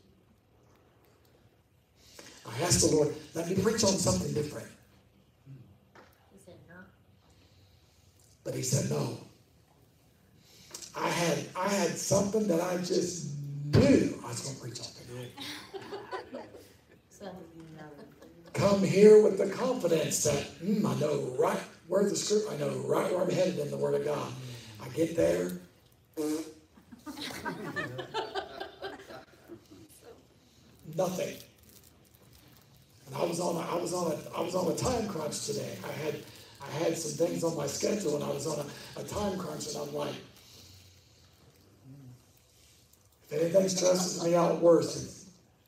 A: I asked the Lord, let me preach on something different.
B: He said no.
A: But he said no. I had I had something that I just knew I was going to preach on today.
B: So you know.
A: Come here with the confidence that mm, I know right where the script, I know right where I'm headed in the Word of God. I get there. Nothing. And I was on a, I was on a I was on a time crunch today. I had I had some things on my schedule and I was on a, a time crunch, and I'm like, if anything stresses me out worse, it's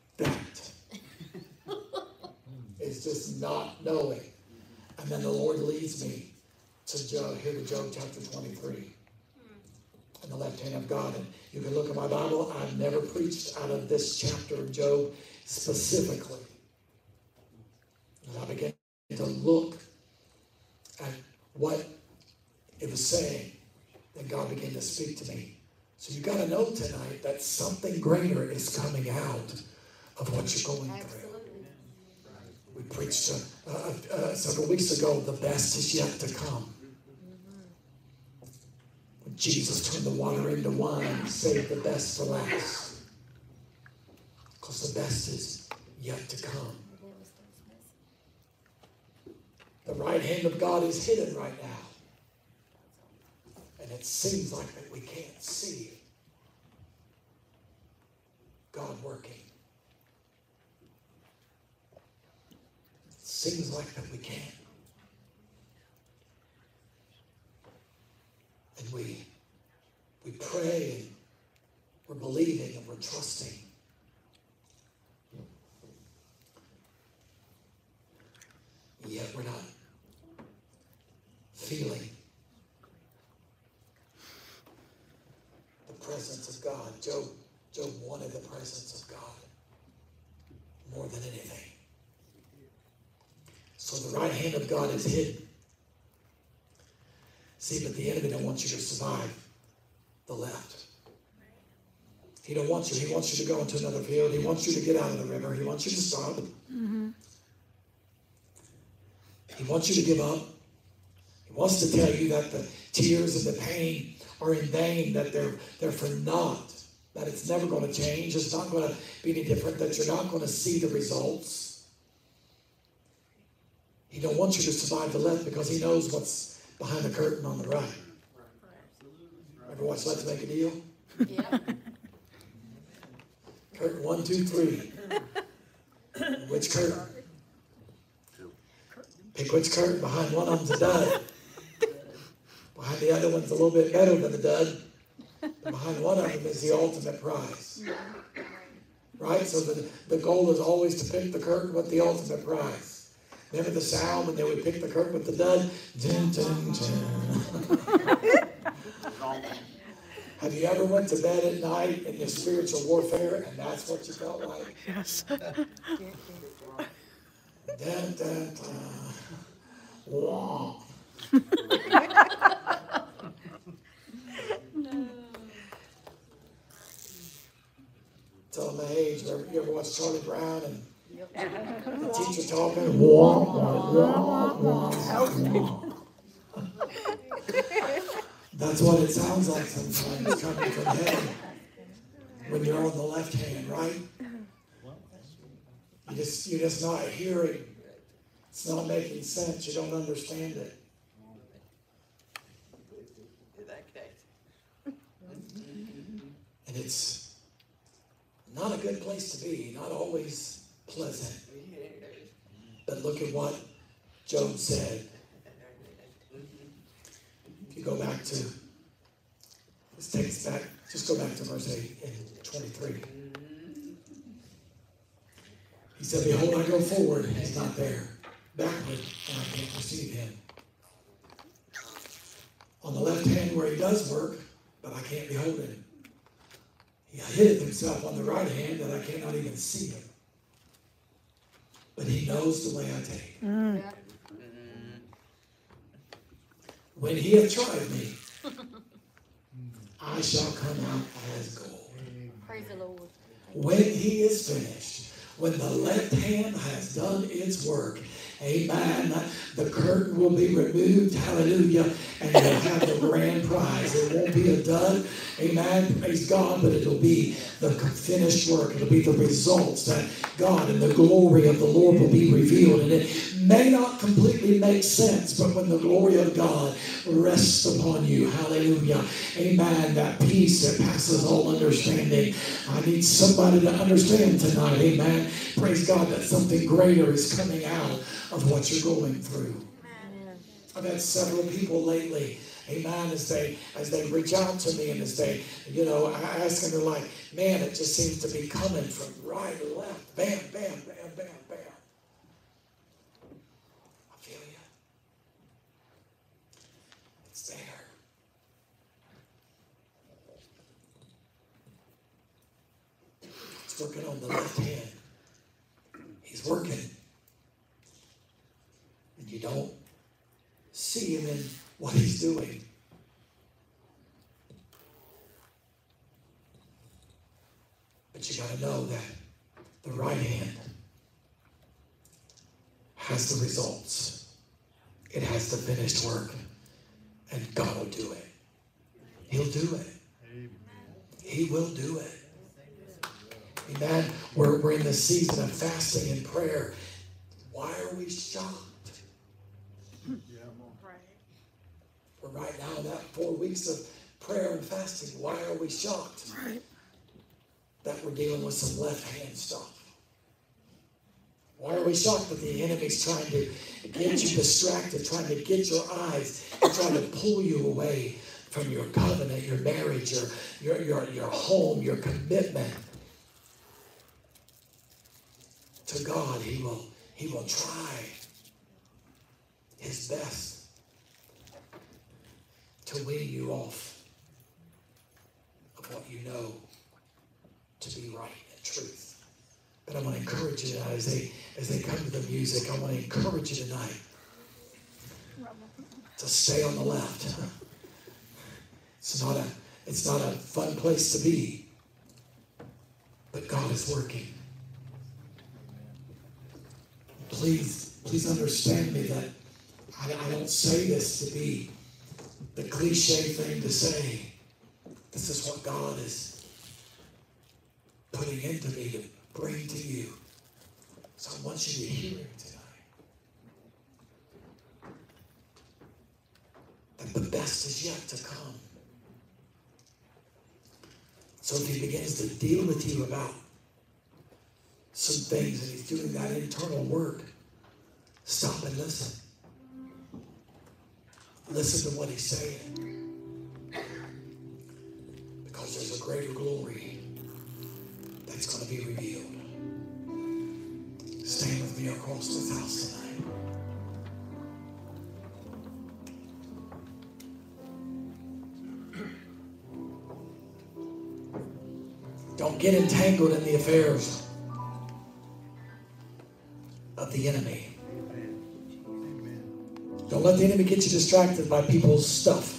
A: that. It's just not knowing. And then the Lord leads me to Job, here to Job chapter twenty-three. In the left hand of God. And you can look at my Bible. I've never preached out of this chapter of Job specifically. And I began to look at what it was saying. Then God began to speak to me. So you got to know tonight that something greater is coming out of what you're going through. We preached uh, uh, uh, several weeks ago, the best is yet to come. When Jesus turned the water into wine, he saved the best for last. Because the best is yet to come. The right hand of God is hidden right now. And it seems like that we can't see God working. It seems like that we can't. And we, we pray and we're believing and we're trusting. Yet we're not feeling the presence of God. Job, Job wanted the presence of God more than anything. So the right hand of God is hidden. See, but the enemy don't want you to survive the left. He don't want you. He wants you to go into another field. He wants you to get out of the river. He wants you to stop.
D: Mm-hmm.
A: He wants you to give up. He wants to tell you that the tears and the pain are in vain, that they're, they're for naught, that it's never going to change. It's not going to be any different, that you're not going to see the results. He don't want you to survive the left because he knows what's behind the curtain on the right. Ever watch Let's Make a Deal?
B: Yeah.
A: Curtain one, two, three. Which curtain? Pick which curtain. Behind one of them's a dud. Behind the other one's a little bit better than the dud. And behind one of them is the ultimate prize. Right? So the, the goal is always to pick the curtain with the ultimate prize. Remember the sound when they would pick the curtain with the dud? Dun, dun, dun. Have you ever went to bed at night in your spiritual warfare and that's what you felt like?
D: Yes.
A: Dun, dun, dun. Wow. Tell my age. You ever watch Charlie Brown and the teacher talking? Wah, wah, wah, wah, wah. That's what it sounds like sometimes coming from heaven when you're on the left hand, right? You just, you're just not hearing. It's not making sense. You don't understand it. And it's not a good place to be, not always pleasant. But look at what Job said. If you go back to, this takes back, just go back to verse eight and twenty-three. He said, behold, I go forward, and he's not there. Backward, and I can't perceive him. On the left hand where he does work, but I can't behold him. He hid himself on the right hand that I cannot even see him. But he knows the way I take.
D: Mm.
A: When he hath tried me, I shall come out as gold.
B: Praise the Lord.
A: When he is finished, when the left hand has done its work, amen, the curtain will be removed, hallelujah, and you'll have the grand prize. It won't be a dud, amen, praise God, but it'll be the finished work. It'll be the results that God and the glory of the Lord will be revealed. And it may not completely make sense, but when the glory of God rests upon you, hallelujah, amen, that peace that passes all understanding. I need somebody to understand tonight, amen, praise God, that something greater is coming out of what you're going through.
B: Amen.
A: I've had several people lately, amen, as they as they reach out to me and as they, you know, I ask them, they're like, man, it just seems to be coming from right or left. Bam, bam, bam, bam, bam. I feel you. It's there. It's working on the left hand. He's working. And you don't see him in what he's doing. But you got to know that the right hand has the results. It has the finished work. And God will do it. He'll do it. He will do it. Amen. We're, we're in the season of fasting and prayer. Why are we shocked? We're right now in that four weeks of prayer and fasting. Why are we shocked?
D: Right.
A: That we're dealing with some left-hand stuff. Why are we shocked that the enemy's trying to get you distracted, trying to get your eyes, and trying to pull you away from your covenant, your marriage, your, your, your, your home, your commitment to God? He will, he will try his best to wean you off of what you know to be right and truth. But I want to encourage you tonight as they as they come to the music. I want to encourage you tonight to stay on the left. It's not a, it's not a fun place to be. But God is working. Please, please understand me that I, I don't say this to be the cliche thing to say. This is what God is putting into me to bring to you. So I want you to hear it tonight. That the best is yet to come. So if he begins to deal with you about some things and he's doing that internal work, stop and listen. Listen to what he's saying. Because there's a greater glory that's going to be revealed. Stand with me across this house tonight. Don't get entangled in the affairs of the enemy. Don't let the enemy get you distracted by people's stuff,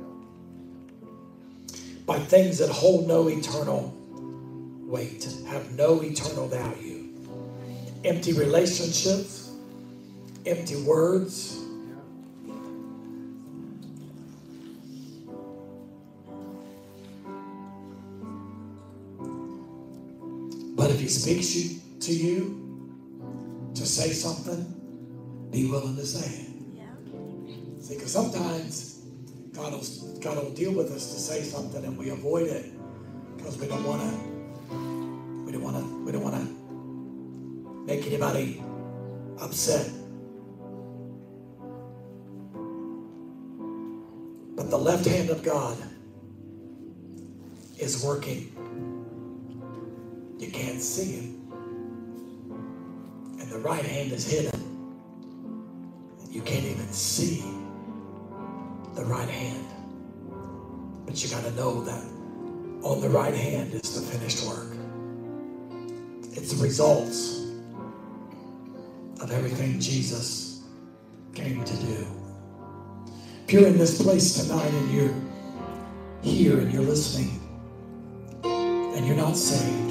A: by things that hold no eternal weight, have no eternal value. Empty relationships, empty words. But if he speaks you, to you to say something, be willing to say it. See, because sometimes God will, God will deal with us to say something and we avoid it because we don't want to, we don't want to, we don't want to make anybody upset. But the left hand of God is working. You can't see him. And the right hand is hidden. And you can't even see the right hand. But you got to know that on the right hand is the finished work. It's the results of everything Jesus came to do. If you're in this place tonight and you're here and you're listening and you're not saved,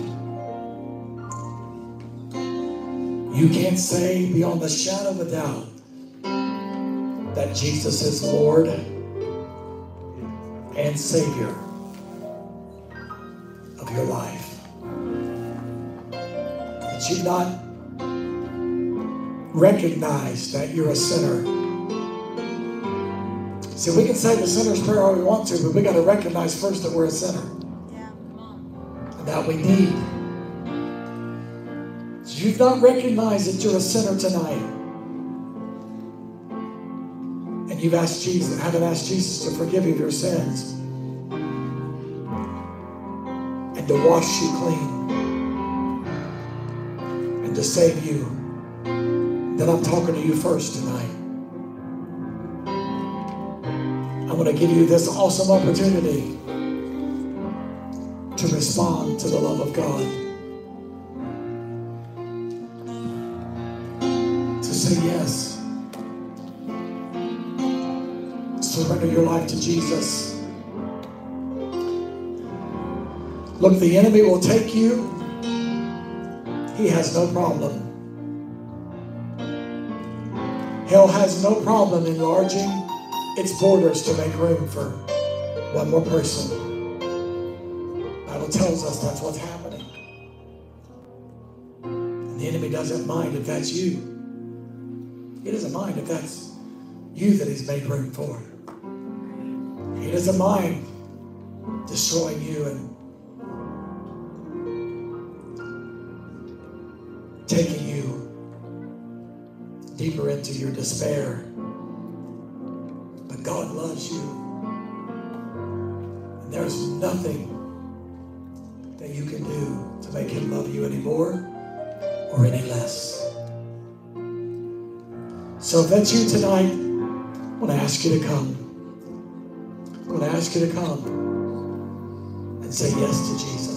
A: you can't say beyond the shadow of a doubt that Jesus is Lord and Savior of your life. That you've not recognized that you're a sinner. See, we can say the sinner's prayer all we want to, but we got to recognize first that we're a sinner. And that we need. So you've not recognized that you're a sinner tonight. And you've asked Jesus, haven't asked Jesus to forgive you of your sins. And to wash you clean. And to save you. Then I'm talking to you first tonight. I want to give you this awesome opportunity to respond to the love of God. To say yes. Surrender your life to Jesus. Look, the enemy will take you. He has no problem. Hell has no problem enlarging its borders to make room for one more person. The Bible tells us that's what's happening. And the enemy doesn't mind if that's you. He doesn't mind if that's you that he's made room for. He doesn't mind destroying you and taking you deeper into your despair. But God loves you. And there's nothing that you can do to make him love you any more or any less. So if that's you tonight, I want to ask you to come. I want to ask you to come and say yes to Jesus.